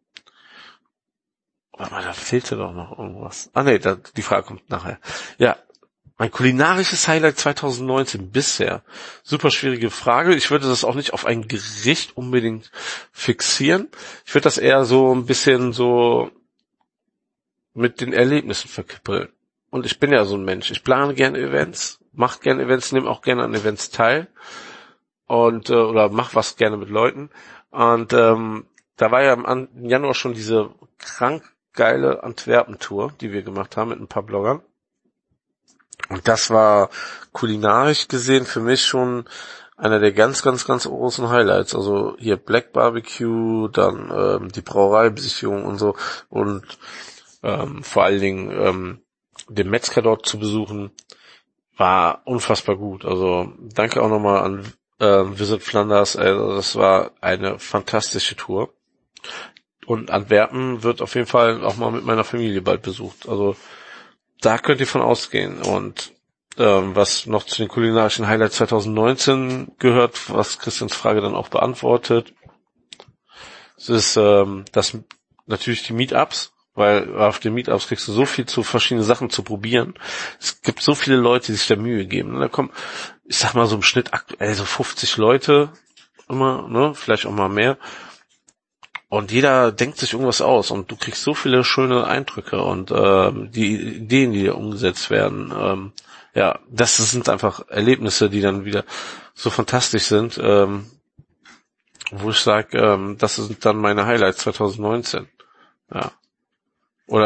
Warte mal, da fehlte doch noch irgendwas. Ah nee, die Frage kommt nachher. Ja, mein kulinarisches Highlight 2019 bisher. Super schwierige Frage. Ich würde das auch nicht auf ein Gericht unbedingt fixieren. Ich würde das eher so ein bisschen so mit den Erlebnissen verkippeln. Und ich bin ja so ein Mensch. Ich plane gerne Events, mache gerne Events, nehme auch gerne an Events teil und oder mach was gerne mit Leuten. Und da war ja im Januar schon diese krank geile Antwerpen-Tour, die wir gemacht haben mit ein paar Bloggern. Und das war kulinarisch gesehen für mich schon einer der ganz, ganz, ganz großen Highlights. Also hier Black Barbecue, dann die Brauereibesichtigung und so und vor allen Dingen den Metzger dort zu besuchen, war unfassbar gut. Also danke auch nochmal an Visit Flanders. Also das war eine fantastische Tour. Und Antwerpen wird auf jeden Fall auch mal mit meiner Familie bald besucht. Also da könnt ihr von ausgehen. Und was noch zu den kulinarischen Highlights 2019 gehört, was Christians Frage dann auch beantwortet, es ist das natürlich die Meetups, weil auf den Meetups kriegst du so viel zu verschiedene Sachen zu probieren. Es gibt so viele Leute, die sich da Mühe geben. Da kommen, ich sag mal so im Schnitt aktuell so 50 Leute immer, ne, vielleicht auch mal mehr. Und jeder denkt sich irgendwas aus und du kriegst so viele schöne Eindrücke und die Ideen, die da umgesetzt werden, ja, das sind einfach Erlebnisse, die dann wieder so fantastisch sind, wo ich sage, das sind dann meine Highlights 2019. Ja. Oder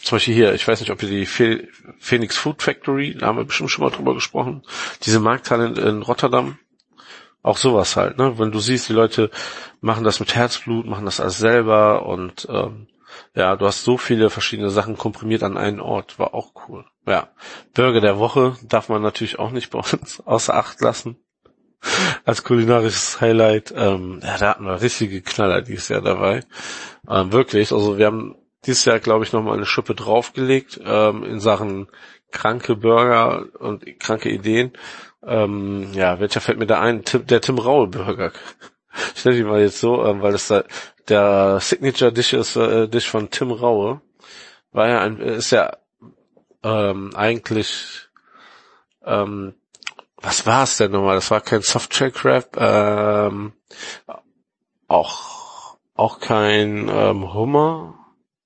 zum Beispiel hier, ich weiß nicht, ob ihr die Phoenix Food Factory, da haben wir bestimmt schon mal drüber gesprochen, diese Markthalle in Rotterdam, auch sowas halt, ne? Wenn du siehst, die Leute machen das mit Herzblut, machen das alles selber und ja, du hast so viele verschiedene Sachen komprimiert an einen Ort, war auch cool. Ja, Burger der Woche darf man natürlich auch nicht bei uns außer Acht lassen. Als kulinarisches Highlight, ja, da hatten wir richtige Knaller dieses Jahr dabei. Wirklich, also wir haben dieses Jahr, glaube ich, nochmal eine Schippe draufgelegt, in Sachen kranke Burger und kranke Ideen. Ja, welcher fällt mir da ein? Der Tim Raue Burger. Ich nenne ihn mal jetzt so, weil das da der Signature Dish ist, Dish von Tim Raue. War ja ist ja eigentlich was war es denn nochmal? Das war kein Softshell-Crab, auch kein Hummer.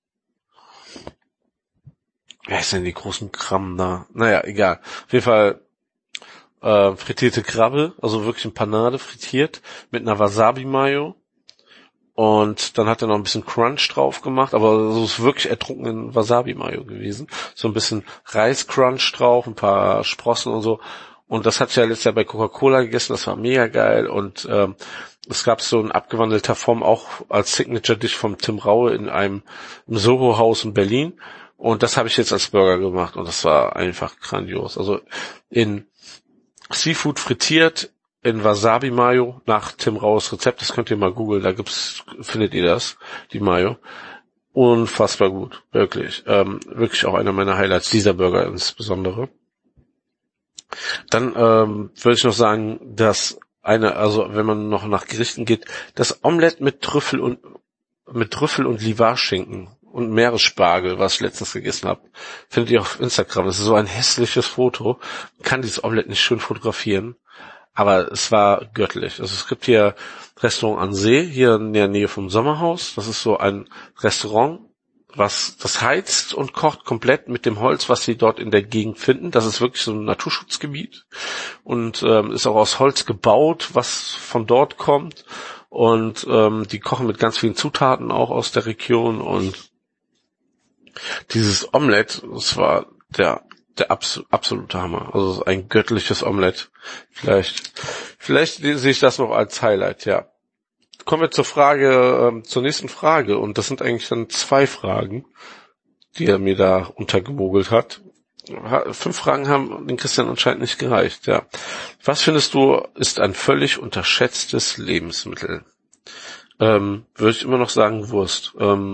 Wer ist denn die großen Krammen da? Naja, egal. Auf jeden Fall frittierte Krabbe, also wirklich in Panade frittiert, mit einer Wasabi-Mayo. Und dann hat er noch ein bisschen Crunch drauf gemacht, aber so ist wirklich ertrunkenen Wasabi-Mayo gewesen. So ein bisschen Reis-Crunch drauf, ein paar Sprossen und so. Und das hatte ich ja letztes Jahr bei Coca-Cola gegessen, das war mega geil. Und es gab so in abgewandelter Form auch als Signature-Dish vom Tim Raue im Soho-Haus in Berlin. Und das habe ich jetzt als Burger gemacht und das war einfach grandios. Also in Seafood frittiert, in Wasabi-Mayo nach Tim Raues Rezept, das könnt ihr mal googeln, findet ihr das, die Mayo. Unfassbar gut, wirklich. Wirklich auch einer meiner Highlights, dieser Burger insbesondere. Dann würde ich noch sagen, dass also wenn man noch nach Gerichten geht, das Omelette mit Trüffel und Livarschinken und Meeresspargel, was ich letztens gegessen habe, findet ihr auf Instagram. Das ist so ein hässliches Foto. Man kann dieses Omelette nicht schön fotografieren, aber es war göttlich. Also es gibt hier Restaurant an See, hier in der Nähe vom Sommerhaus. Das ist so ein Restaurant, das heizt und kocht komplett mit dem Holz, was sie dort in der Gegend finden. Das ist wirklich so ein Naturschutzgebiet und ist auch aus Holz gebaut, was von dort kommt. Und die kochen mit ganz vielen Zutaten auch aus der Region. Und dieses Omelette, das war der absolute Hammer. Also ein göttliches Omelette. Vielleicht sehe ich das noch als Highlight, ja. Kommen wir zur nächsten Frage. Und das sind eigentlich dann 2 Fragen, die er mir da untergemogelt hat. 5 Fragen haben den Christian anscheinend nicht gereicht, ja. Was findest du, ist ein völlig unterschätztes Lebensmittel? Würde ich immer noch sagen Wurst.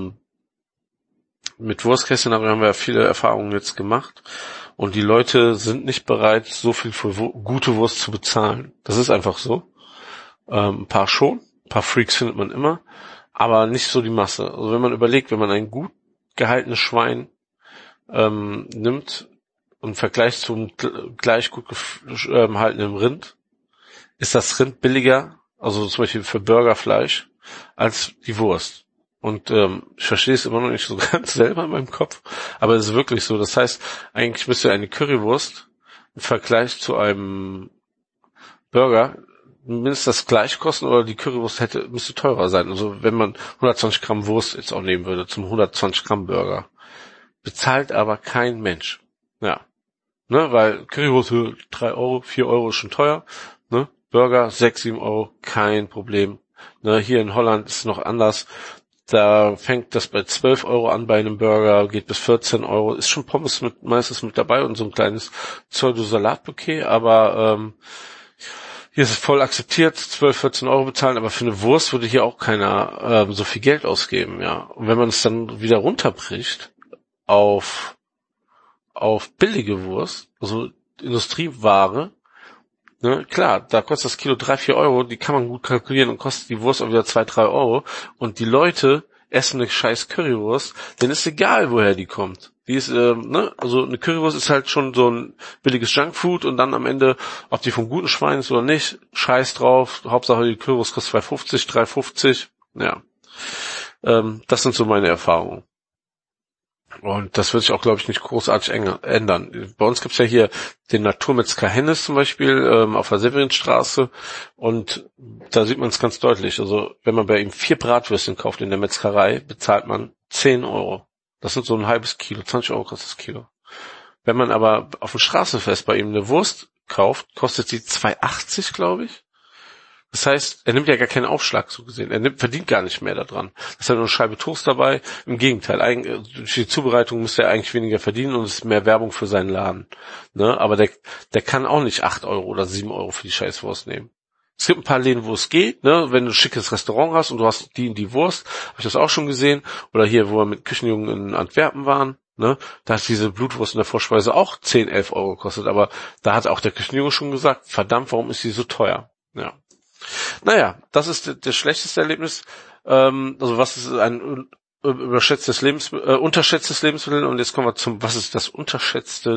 Mit Wurstkästchen haben wir ja viele Erfahrungen jetzt gemacht. Und die Leute sind nicht bereit, so viel für gute Wurst zu bezahlen. Das ist einfach so. Ein paar schon. Ein paar Freaks findet man immer. Aber nicht so die Masse. Also wenn man überlegt, wenn man ein gut gehaltenes Schwein nimmt und vergleicht zum gleich gut gehaltenen Rind, ist das Rind billiger, also zum Beispiel für Burgerfleisch, als die Wurst. Und ich verstehe es immer noch nicht so ganz selber in meinem Kopf, aber es ist wirklich so. Das heißt, eigentlich müsste eine Currywurst im Vergleich zu einem Burger mindestens das gleich kosten oder die Currywurst müsste teurer sein. Also wenn man 120 Gramm Wurst jetzt auch nehmen würde zum 120 Gramm Burger. Bezahlt aber kein Mensch. Ja. Ne, weil Currywurst 3 Euro, 4 Euro ist schon teuer. Ne? Burger 6, 7 Euro, kein Problem. Ne, hier in Holland ist es noch anders. Da fängt das bei 12 Euro an bei einem Burger, geht bis 14 Euro. Ist schon Pommes meistens mit dabei und so ein kleines Pseudo-Salatbouquet, aber hier ist es voll akzeptiert, 12, 14 Euro bezahlen, aber für eine Wurst würde hier auch keiner so viel Geld ausgeben, ja. Und wenn man es dann wieder runterbricht auf billige Wurst, also Industrieware, ne, klar, da kostet das Kilo 3, 4 Euro, die kann man gut kalkulieren und kostet die Wurst auch wieder 2, 3 Euro und die Leute essen eine scheiß Currywurst, denen ist egal, woher die kommt. Die ist, also eine Currywurst ist halt schon so ein billiges Junkfood und dann am Ende, ob die vom guten Schwein ist oder nicht, scheiß drauf, Hauptsache die Currywurst kostet 2,50, 3,50, ja. Das sind so meine Erfahrungen. Und das wird sich auch, glaube ich, nicht großartig ändern. Bei uns gibt's ja hier den Naturmetzger Hennes zum Beispiel auf der Severinstraße und da sieht man es ganz deutlich. Also wenn man bei ihm 4 Bratwürstchen kauft in der Metzgerei, bezahlt man 10 Euro. Das sind so ein halbes Kilo, 20 Euro kostet das Kilo. Wenn man aber auf dem Straßenfest bei ihm eine Wurst kauft, kostet sie 2,80, glaube ich. Das heißt, er nimmt ja gar keinen Aufschlag, so gesehen. Verdient gar nicht mehr daran. Da ist ja nur eine Scheibe Toast dabei. Im Gegenteil, durch die Zubereitung müsste er eigentlich weniger verdienen und es ist mehr Werbung für seinen Laden. Ne? Aber der kann auch nicht 8 Euro oder 7 Euro für die Scheißwurst nehmen. Es gibt ein paar Läden, wo es geht, ne? Wenn du ein schickes Restaurant hast und du hast die Wurst, habe ich das auch schon gesehen. Oder hier, wo wir mit Küchenjungen in Antwerpen waren, ne? Da hat diese Blutwurst in der Vorspeise auch 10, 11 Euro gekostet. Aber da hat auch der Küchenjunge schon gesagt, verdammt, warum ist die so teuer? Ja. Naja, das ist das schlechteste Erlebnis. Also was ist ein unterschätztes Lebensmittel? Und jetzt kommen wir zum, was ist das unterschätzte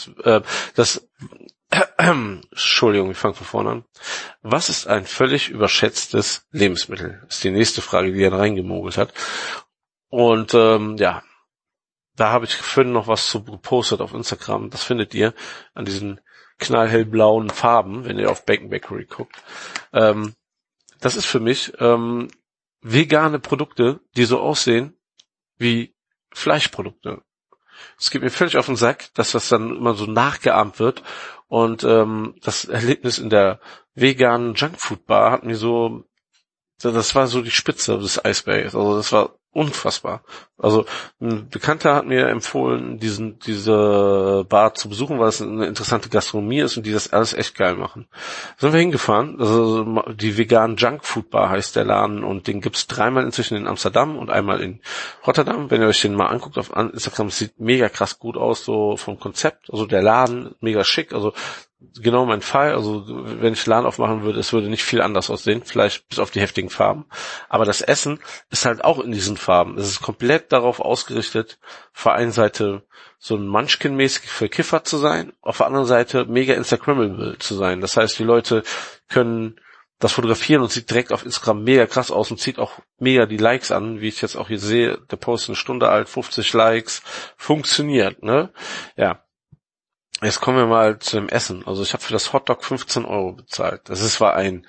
Entschuldigung, ich fange von vorne an. Was ist ein völlig überschätztes Lebensmittel? Ist die nächste Frage, die er reingemogelt hat. Und da habe ich vorhin noch was zu gepostet auf Instagram. Das findet ihr an diesen knallhellblauen Farben, wenn ihr auf Bacon Bakery guckt. Das ist für mich vegane Produkte, die so aussehen wie Fleischprodukte. Es geht mir völlig auf den Sack, dass das dann immer so nachgeahmt wird. Und das Erlebnis in der veganen Junkfood-Bar hat mir so, das war so die Spitze des Eisbergs. Also das war unfassbar. Also ein Bekannter hat mir empfohlen, diese Bar zu besuchen, weil es eine interessante Gastronomie ist und die das alles echt geil machen. Sind wir hingefahren, also die veganen Junkfood Bar heißt der Laden und den gibt's 3-mal inzwischen in Amsterdam und einmal in Rotterdam. Wenn ihr euch den mal anguckt auf Instagram, sieht mega krass gut aus, so vom Konzept. Also der Laden, mega schick, also genau mein Fall, also wenn ich Laden aufmachen würde, es würde nicht viel anders aussehen, vielleicht bis auf die heftigen Farben, aber das Essen ist halt auch in diesen Farben, es ist komplett darauf ausgerichtet, auf der einen Seite so ein Munchkin-mäßig für Kiffer zu sein, auf der anderen Seite mega Instagrammable zu sein, das heißt, die Leute können das fotografieren und sieht direkt auf Instagram mega krass aus und zieht auch mega die Likes an, wie ich jetzt auch hier sehe, der Post ist eine Stunde alt, 50 Likes, funktioniert, ne, ja. Jetzt kommen wir mal zu dem Essen. Also ich habe für das Hotdog 15 Euro bezahlt. Das war ein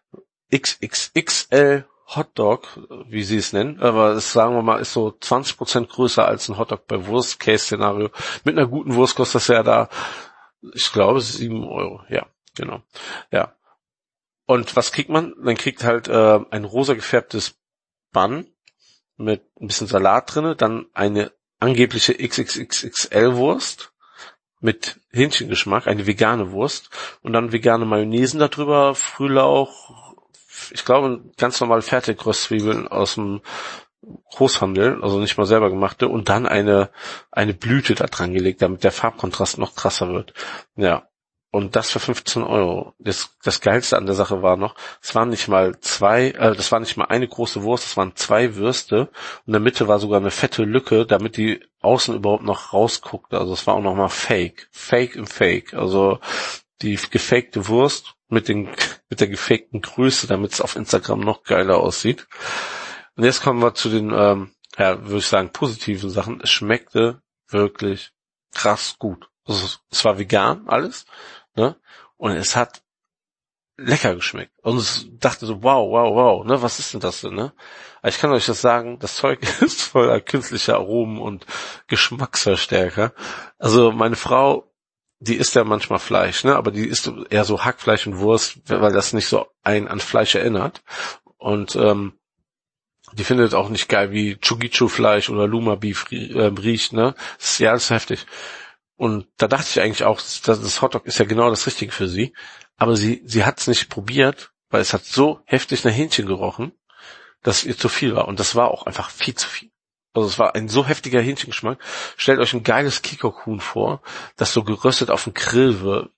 XXXL Hotdog, wie sie es nennen. Aber das, sagen wir mal, ist so 20% größer als ein Hotdog bei Worst-Case-Szenario. Mit einer guten Wurst kostet das ja da, ich glaube, 7 Euro. Ja, genau. Ja. Und was kriegt man? Man kriegt halt ein rosa gefärbtes Bun mit ein bisschen Salat drinne, dann eine angebliche XXXL-Wurst mit Hähnchengeschmack, eine vegane Wurst und dann vegane Mayonnaise darüber, Frühlauch, ich glaube ganz normal Fertigröstzwiebeln aus dem Großhandel, also nicht mal selber gemachte und dann eine Blüte da dran gelegt, damit der Farbkontrast noch krasser wird. Ja. Und das für 15 Euro. Das Geilste an der Sache war noch, das war nicht mal eine große Wurst, das waren 2 Würste und in der Mitte war sogar eine fette Lücke, damit die außen überhaupt noch rausguckte. Also es war auch nochmal Fake. Fake im Fake. Also die gefakte Wurst mit der gefakten Größe, damit es auf Instagram noch geiler aussieht. Und jetzt kommen wir zu den, würde ich sagen, positiven Sachen. Es schmeckte wirklich krass gut. Also es war vegan, alles. Ne? Und es hat lecker geschmeckt. Und ich dachte so, wow, ne, was ist denn das denn, ne? Aber ich kann euch das sagen, das Zeug ist voller künstlicher Aromen und Geschmacksverstärker. Also meine Frau, die isst ja manchmal Fleisch, ne, aber die isst eher so Hackfleisch und Wurst, weil das nicht so an Fleisch erinnert. Und die findet auch nicht geil, wie Chugichu-Fleisch oder Luma Beef riecht, ne? Das ist ja alles heftig. Und da dachte ich eigentlich auch, das Hotdog ist ja genau das Richtige für sie. Aber sie hat es nicht probiert, weil es hat so heftig nach Hähnchen gerochen, dass ihr zu viel war. Und das war auch einfach viel zu viel. Also es war ein so heftiger Hähnchengeschmack. Stellt euch ein geiles Kikok-Huhn vor, das so geröstet auf dem Grill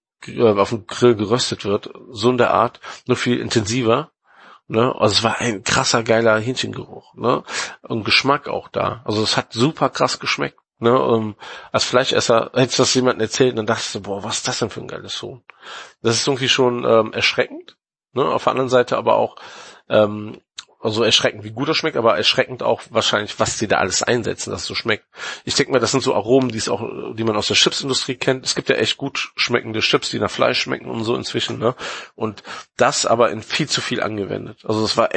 geröstet wird. So in der Art, nur viel intensiver. Ne? Also es war ein krasser, geiler Hähnchengeruch. Ne? Und Geschmack auch da. Also es hat super krass geschmeckt. Ne, als Fleischesser hättest du das jemandem erzählt und dann dachtest du, boah, was ist das denn für ein geiles Huhn? Das ist irgendwie schon erschreckend, ne, auf der anderen Seite aber auch also erschreckend, wie gut das schmeckt, aber erschreckend auch wahrscheinlich, was die da alles einsetzen, dass es so schmeckt. Ich denke mal, das sind so Aromen, die man aus der Chipsindustrie kennt. Es gibt ja echt gut schmeckende Chips, die nach Fleisch schmecken und so inzwischen, ne? Und das aber in viel zu viel angewendet. Also es war echt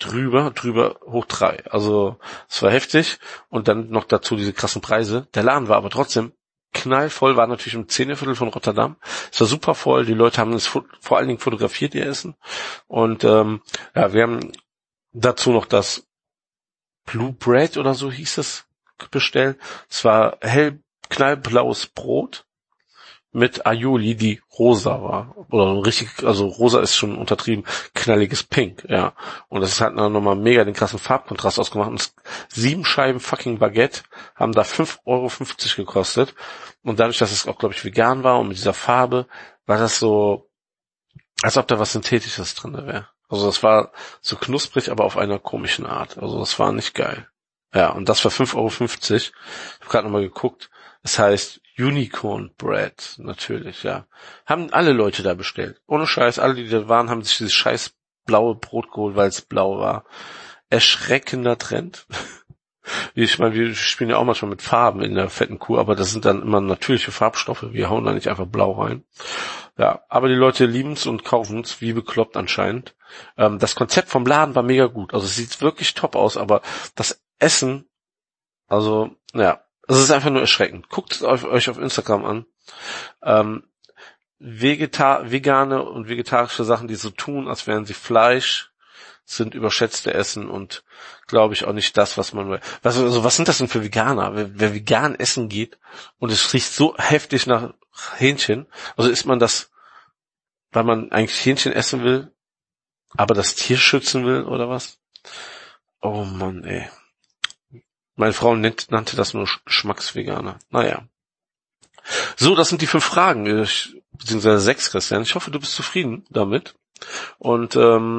drüber, hoch 3. Also es war heftig und dann noch dazu diese krassen Preise. Der Laden war aber trotzdem knallvoll, war natürlich im Zehneviertel von Rotterdam. Es war super voll, die Leute haben es vor allen Dingen fotografiert, ihr Essen. Und wir haben dazu noch das Blue Bread oder so hieß es bestellt. Es war knallblaues Brot mit Aioli, die rosa war. Oder richtig, also rosa ist schon untertrieben, knalliges Pink, ja. Und das hat dann nochmal mega den krassen Farbkontrast ausgemacht. Und 7 Scheiben fucking Baguette haben da 5,50 € gekostet. Und dadurch, dass es auch, glaube ich, vegan war und mit dieser Farbe, war das so, als ob da was Synthetisches drin wäre. Also das war so knusprig, aber auf einer komischen Art. Also das war nicht geil. Ja, und das war 5,50 €. Ich habe gerade nochmal geguckt. Es heißt Unicorn Bread, natürlich, ja. Haben alle Leute da bestellt. Ohne Scheiß, alle, die da waren, haben sich dieses scheiß blaue Brot geholt, weil es blau war. Erschreckender Trend. Ich meine, wir spielen ja auch manchmal mit Farben in der fetten Kuh, aber das sind dann immer natürliche Farbstoffe. Wir hauen da nicht einfach blau rein. Ja, aber die Leute lieben's und kaufen's, wie bekloppt anscheinend. Das Konzept vom Laden war mega gut. Also es sieht wirklich top aus, aber das Essen, also, ja, es ist einfach nur erschreckend. Guckt es euch auf Instagram an. Vegane und vegetarische Sachen, die so tun, als wären sie Fleisch, sind überschätzte Essen und glaube ich auch nicht das, was man will. Was sind das denn für Veganer? Wer vegan essen geht und es riecht so heftig nach Hähnchen, also isst man das, weil man eigentlich Hähnchen essen will, aber das Tier schützen will oder was? Oh Mann, ey. Meine Frau nannte das nur Geschmacksveganer. Naja. So, das sind die 5 Fragen, beziehungsweise 6, Christian. Ich hoffe, du bist zufrieden damit. Und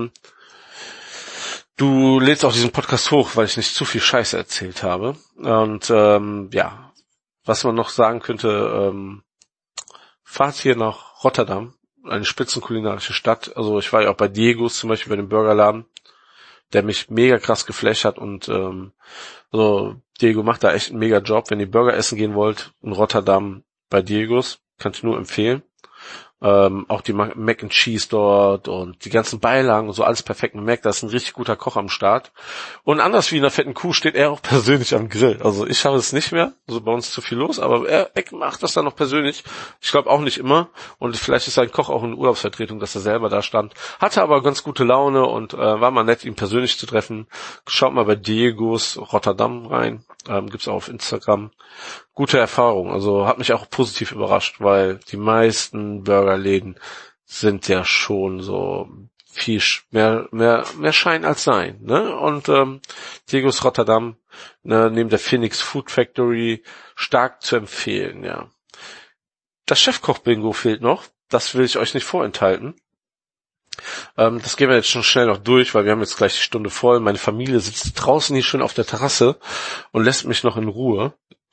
du lädst auch diesen Podcast hoch, weil ich nicht zu viel Scheiße erzählt habe. Und ja, was man noch sagen könnte, fahrt hier nach Rotterdam, eine spitzenkulinarische Stadt. Also ich war ja auch bei Diego's zum Beispiel, bei dem Burgerladen, der mich mega krass geflasht hat und also Diego macht da echt einen mega Job. Wenn ihr Burger essen gehen wollt in Rotterdam bei Diego's, kann ich nur empfehlen. Auch die Mac and Cheese dort und die ganzen Beilagen und so, alles perfekt. Man merkt, da ist ein richtig guter Koch am Start. Und anders wie in der fetten Kuh steht er auch persönlich am Grill. Also ich habe es nicht mehr, also bei uns zu viel los, aber er macht das dann noch persönlich. Ich glaube auch nicht immer. Und vielleicht ist sein Koch auch in Urlaubsvertretung, dass er selber da stand. Hatte aber ganz gute Laune und war mal nett, ihn persönlich zu treffen. Schaut mal bei Diego's Rotterdam rein. Gibt's auch auf Instagram. Gute Erfahrung, also hat mich auch positiv überrascht, weil die meisten Burgerläden sind ja schon so viel mehr Schein als Sein, ne? Und Diego's Rotterdam, ne, neben der Phoenix Food Factory, stark zu empfehlen, ja. Das Chefkoch-Bingo fehlt noch, das will ich euch nicht vorenthalten. Das gehen wir jetzt schon schnell noch durch, weil wir haben jetzt gleich die Stunde voll. Meine Familie sitzt draußen hier schön auf der Terrasse und lässt mich noch in Ruhe.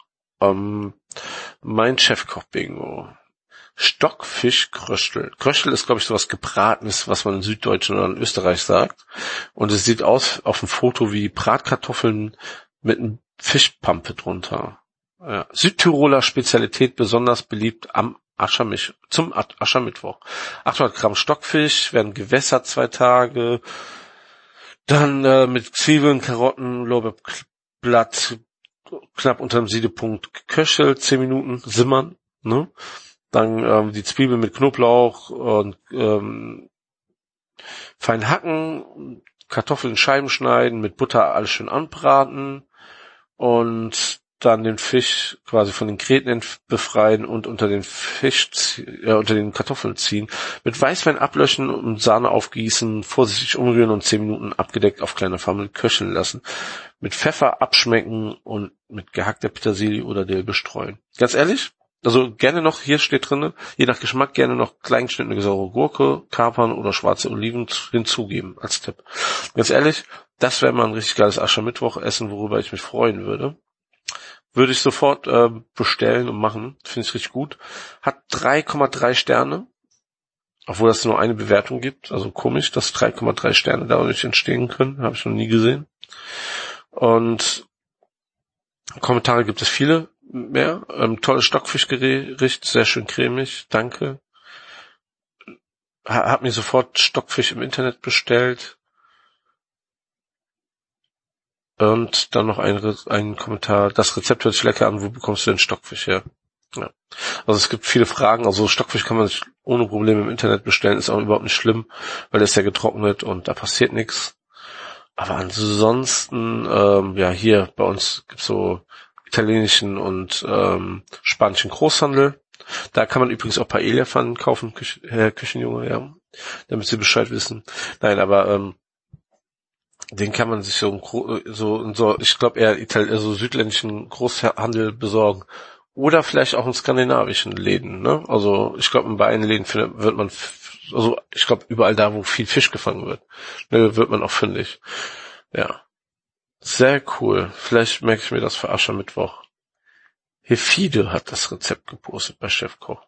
Mein Chefkoch-Bingo. Stockfisch-Kröschel. Kröschel ist, glaube ich, sowas Gebratenes, was man in Süddeutschland oder in Österreich sagt. Und es sieht aus auf dem Foto wie Bratkartoffeln mit einem Fischpampe drunter. Ja. Südtiroler Spezialität, besonders beliebt zum Aschermittwoch. 800 Gramm Stockfisch werden gewässert 2 Tage. Dann mit Zwiebeln, Karotten, Lorbeerblatt knapp unter dem Siedepunkt geköchelt, 10 Minuten simmern, ne? Dann die Zwiebeln mit Knoblauch und fein hacken, Kartoffeln in Scheiben schneiden, mit Butter alles schön anbraten und dann den Fisch quasi von den Gräten befreien und unter den unter den Kartoffeln ziehen, mit Weißwein ablöschen und Sahne aufgießen, vorsichtig umrühren und 10 Minuten abgedeckt auf kleiner Flamme köcheln lassen. Mit Pfeffer abschmecken und mit gehackter Petersilie oder Dill bestreuen. Ganz ehrlich, also gerne noch, hier steht drinne, je nach Geschmack gerne noch kleingeschnittene saure Gurke, Kapern oder schwarze Oliven hinzugeben als Tipp. Ganz ehrlich, das wäre mal ein richtig geiles Aschermittwoch-Essen, worüber ich mich freuen würde. Würde ich sofort bestellen und machen. Finde ich richtig gut. Hat 3,3 Sterne. Obwohl das nur eine Bewertung gibt. Also komisch, dass 3,3 Sterne dadurch entstehen können. Habe ich noch nie gesehen. Und Kommentare gibt es viele mehr. Tolles Stockfischgericht. Sehr schön cremig. Danke. Hab mir sofort Stockfisch im Internet bestellt. Und dann noch ein Kommentar, das Rezept hört sich lecker an, wo bekommst du den Stockfisch her? Ja. Also es gibt viele Fragen, also Stockfisch kann man sich ohne Probleme im Internet bestellen, ist auch überhaupt nicht schlimm, weil der ist ja getrocknet und da passiert nichts. Aber ansonsten, hier bei uns gibt's so italienischen und spanischen Großhandel. Da kann man übrigens auch Paella-Pfannen kaufen, Herr Küchenjunge, ja, damit Sie Bescheid wissen. Nein, aber den kann man sich so ich glaube eher so südländischen Großhandel besorgen. Oder vielleicht auch in skandinavischen Läden, ne? Also ich glaube in beiden Läden wird man, also ich glaube überall da, wo viel Fisch gefangen wird, ne, wird man auch fündig. Ja. Sehr cool. Vielleicht merke ich mir das für Aschermittwoch. Hefide hat das Rezept gepostet bei Chefkoch.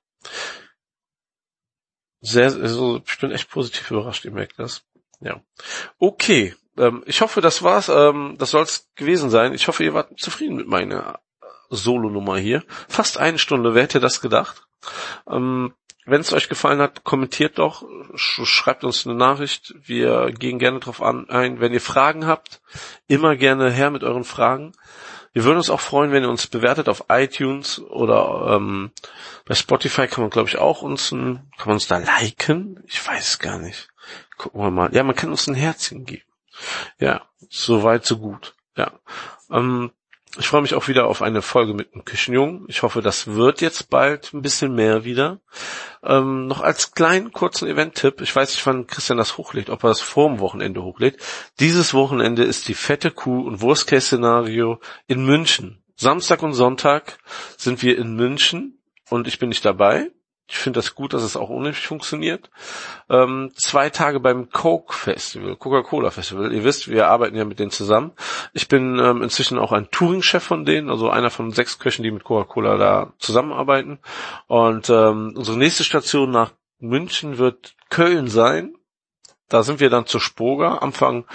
Ich bin echt positiv überrascht, ihr merkt das. Ja. Okay. Ich hoffe, das war's. Das soll's gewesen sein. Ich hoffe, ihr wart zufrieden mit meiner Solo-Nummer hier. Fast 1 Stunde, wer hätte das gedacht? Wenn es euch gefallen hat, kommentiert doch, schreibt uns eine Nachricht. Wir gehen gerne drauf ein. Wenn ihr Fragen habt, immer gerne her mit euren Fragen. Wir würden uns auch freuen, wenn ihr uns bewertet auf iTunes oder bei Spotify kann man, glaube ich, auch kann man uns da liken? Ich weiß es gar nicht. Gucken wir mal. Ja, man kann uns ein Herzchen geben. Ja, so weit, so gut. Ja. Ich freue mich auch wieder auf eine Folge mit dem Küchenjungen. Ich hoffe, das wird jetzt bald ein bisschen mehr wieder. Noch als kleinen, kurzen Event-Tipp. Ich weiß nicht, wann Christian das hochlädt, ob er das vor dem Wochenende hochlädt. Dieses Wochenende ist die fette Kuh und Worst-Case-Szenario in München. Samstag und Sonntag sind wir in München und ich bin nicht dabei. Ich finde das gut, dass es auch ohne mich funktioniert. 2 Tage beim Coca-Cola Festival. Ihr wisst, wir arbeiten ja mit denen zusammen. Ich bin inzwischen auch ein Touring-Chef von denen, also einer von 6 Köchen, die mit Coca-Cola da zusammenarbeiten. Und unsere nächste Station nach München wird Köln sein. Da sind wir dann zur Spoga Anfang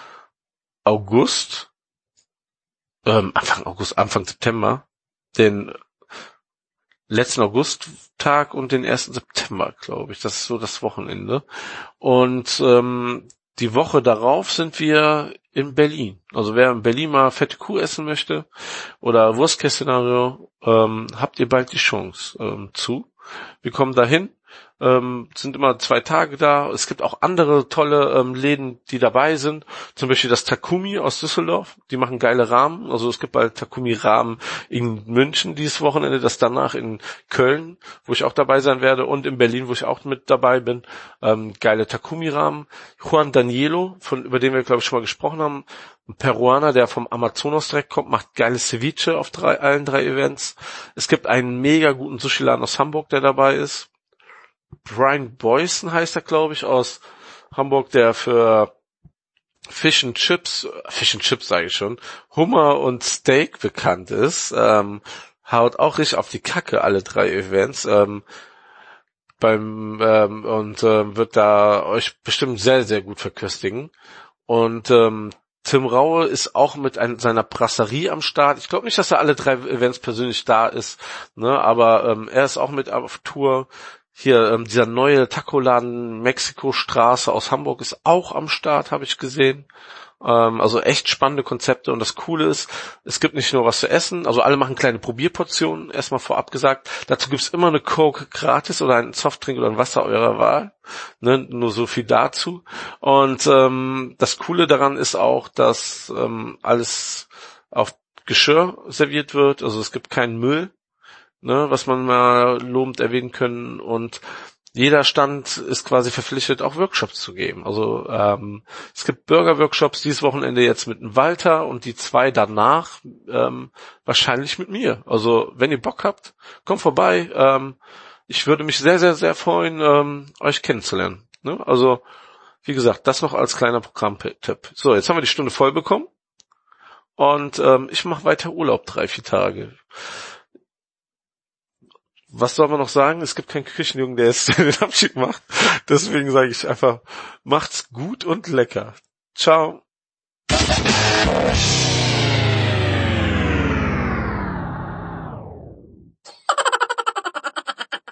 September. Den letzten Augusttag und den 1. September, glaube ich. Das ist so das Wochenende. Und die Woche darauf sind wir in Berlin. Also wer in Berlin mal fette Kuh essen möchte oder Worst-Case-Szenario, habt ihr bald die Chance zu. Wir kommen dahin, sind immer 2 Tage da. Es gibt auch andere tolle Läden, die dabei sind. Zum Beispiel das Takumi aus Düsseldorf. Die machen geile Rahmen. Also es gibt bald Takumi-Rahmen in München dieses Wochenende, das danach in Köln, wo ich auch dabei sein werde, und in Berlin, wo ich auch mit dabei bin. Geile Takumi-Rahmen. Juan Danielo, über den wir, glaube ich, schon mal gesprochen haben. Ein Peruaner, der vom Amazonas direkt kommt, macht geiles Ceviche auf allen 3 Events. Es gibt einen mega guten Sushi-Laden aus Hamburg, der dabei ist. Brian Boyson heißt er, glaube ich, aus Hamburg, der für Fish and Chips sage ich schon, Hummer und Steak bekannt ist. Haut auch richtig auf die Kacke, alle 3 Events. Wird da euch bestimmt sehr, sehr gut verköstigen. Und Tim Raue ist auch mit seiner Brasserie am Start. Ich glaube nicht, dass er alle 3 Events persönlich da ist, ne? Aber er ist auch mit auf Tour. Hier, dieser neue Taco-Laden Mexiko-Straße aus Hamburg ist auch am Start, habe ich gesehen. Also echt spannende Konzepte. Und das Coole ist, es gibt nicht nur was zu essen, also alle machen kleine Probierportionen, erstmal vorab gesagt. Dazu gibt's immer eine Coke gratis oder einen Softdrink oder ein Wasser eurer Wahl. Ne? Nur so viel dazu. Und das Coole daran ist auch, dass alles auf Geschirr serviert wird. Also es gibt keinen Müll, ne, was man mal lobend erwähnen können, und jeder Stand ist quasi verpflichtet, auch Workshops zu geben. Also es gibt Burger-Workshops dieses Wochenende jetzt mit dem Walter und die 2 danach wahrscheinlich mit mir. Also wenn ihr Bock habt, kommt vorbei. Ich würde mich sehr, sehr, sehr freuen, euch kennenzulernen. Ne? Also wie gesagt, das noch als kleiner Programmtipp. So, jetzt haben wir die Stunde voll bekommen und ich mache weiter Urlaub 3-4 Tage. Was soll man noch sagen? Es gibt keinen Küchenjungen, der jetzt den Abschied macht. Deswegen sage ich einfach, macht's gut und lecker. Ciao.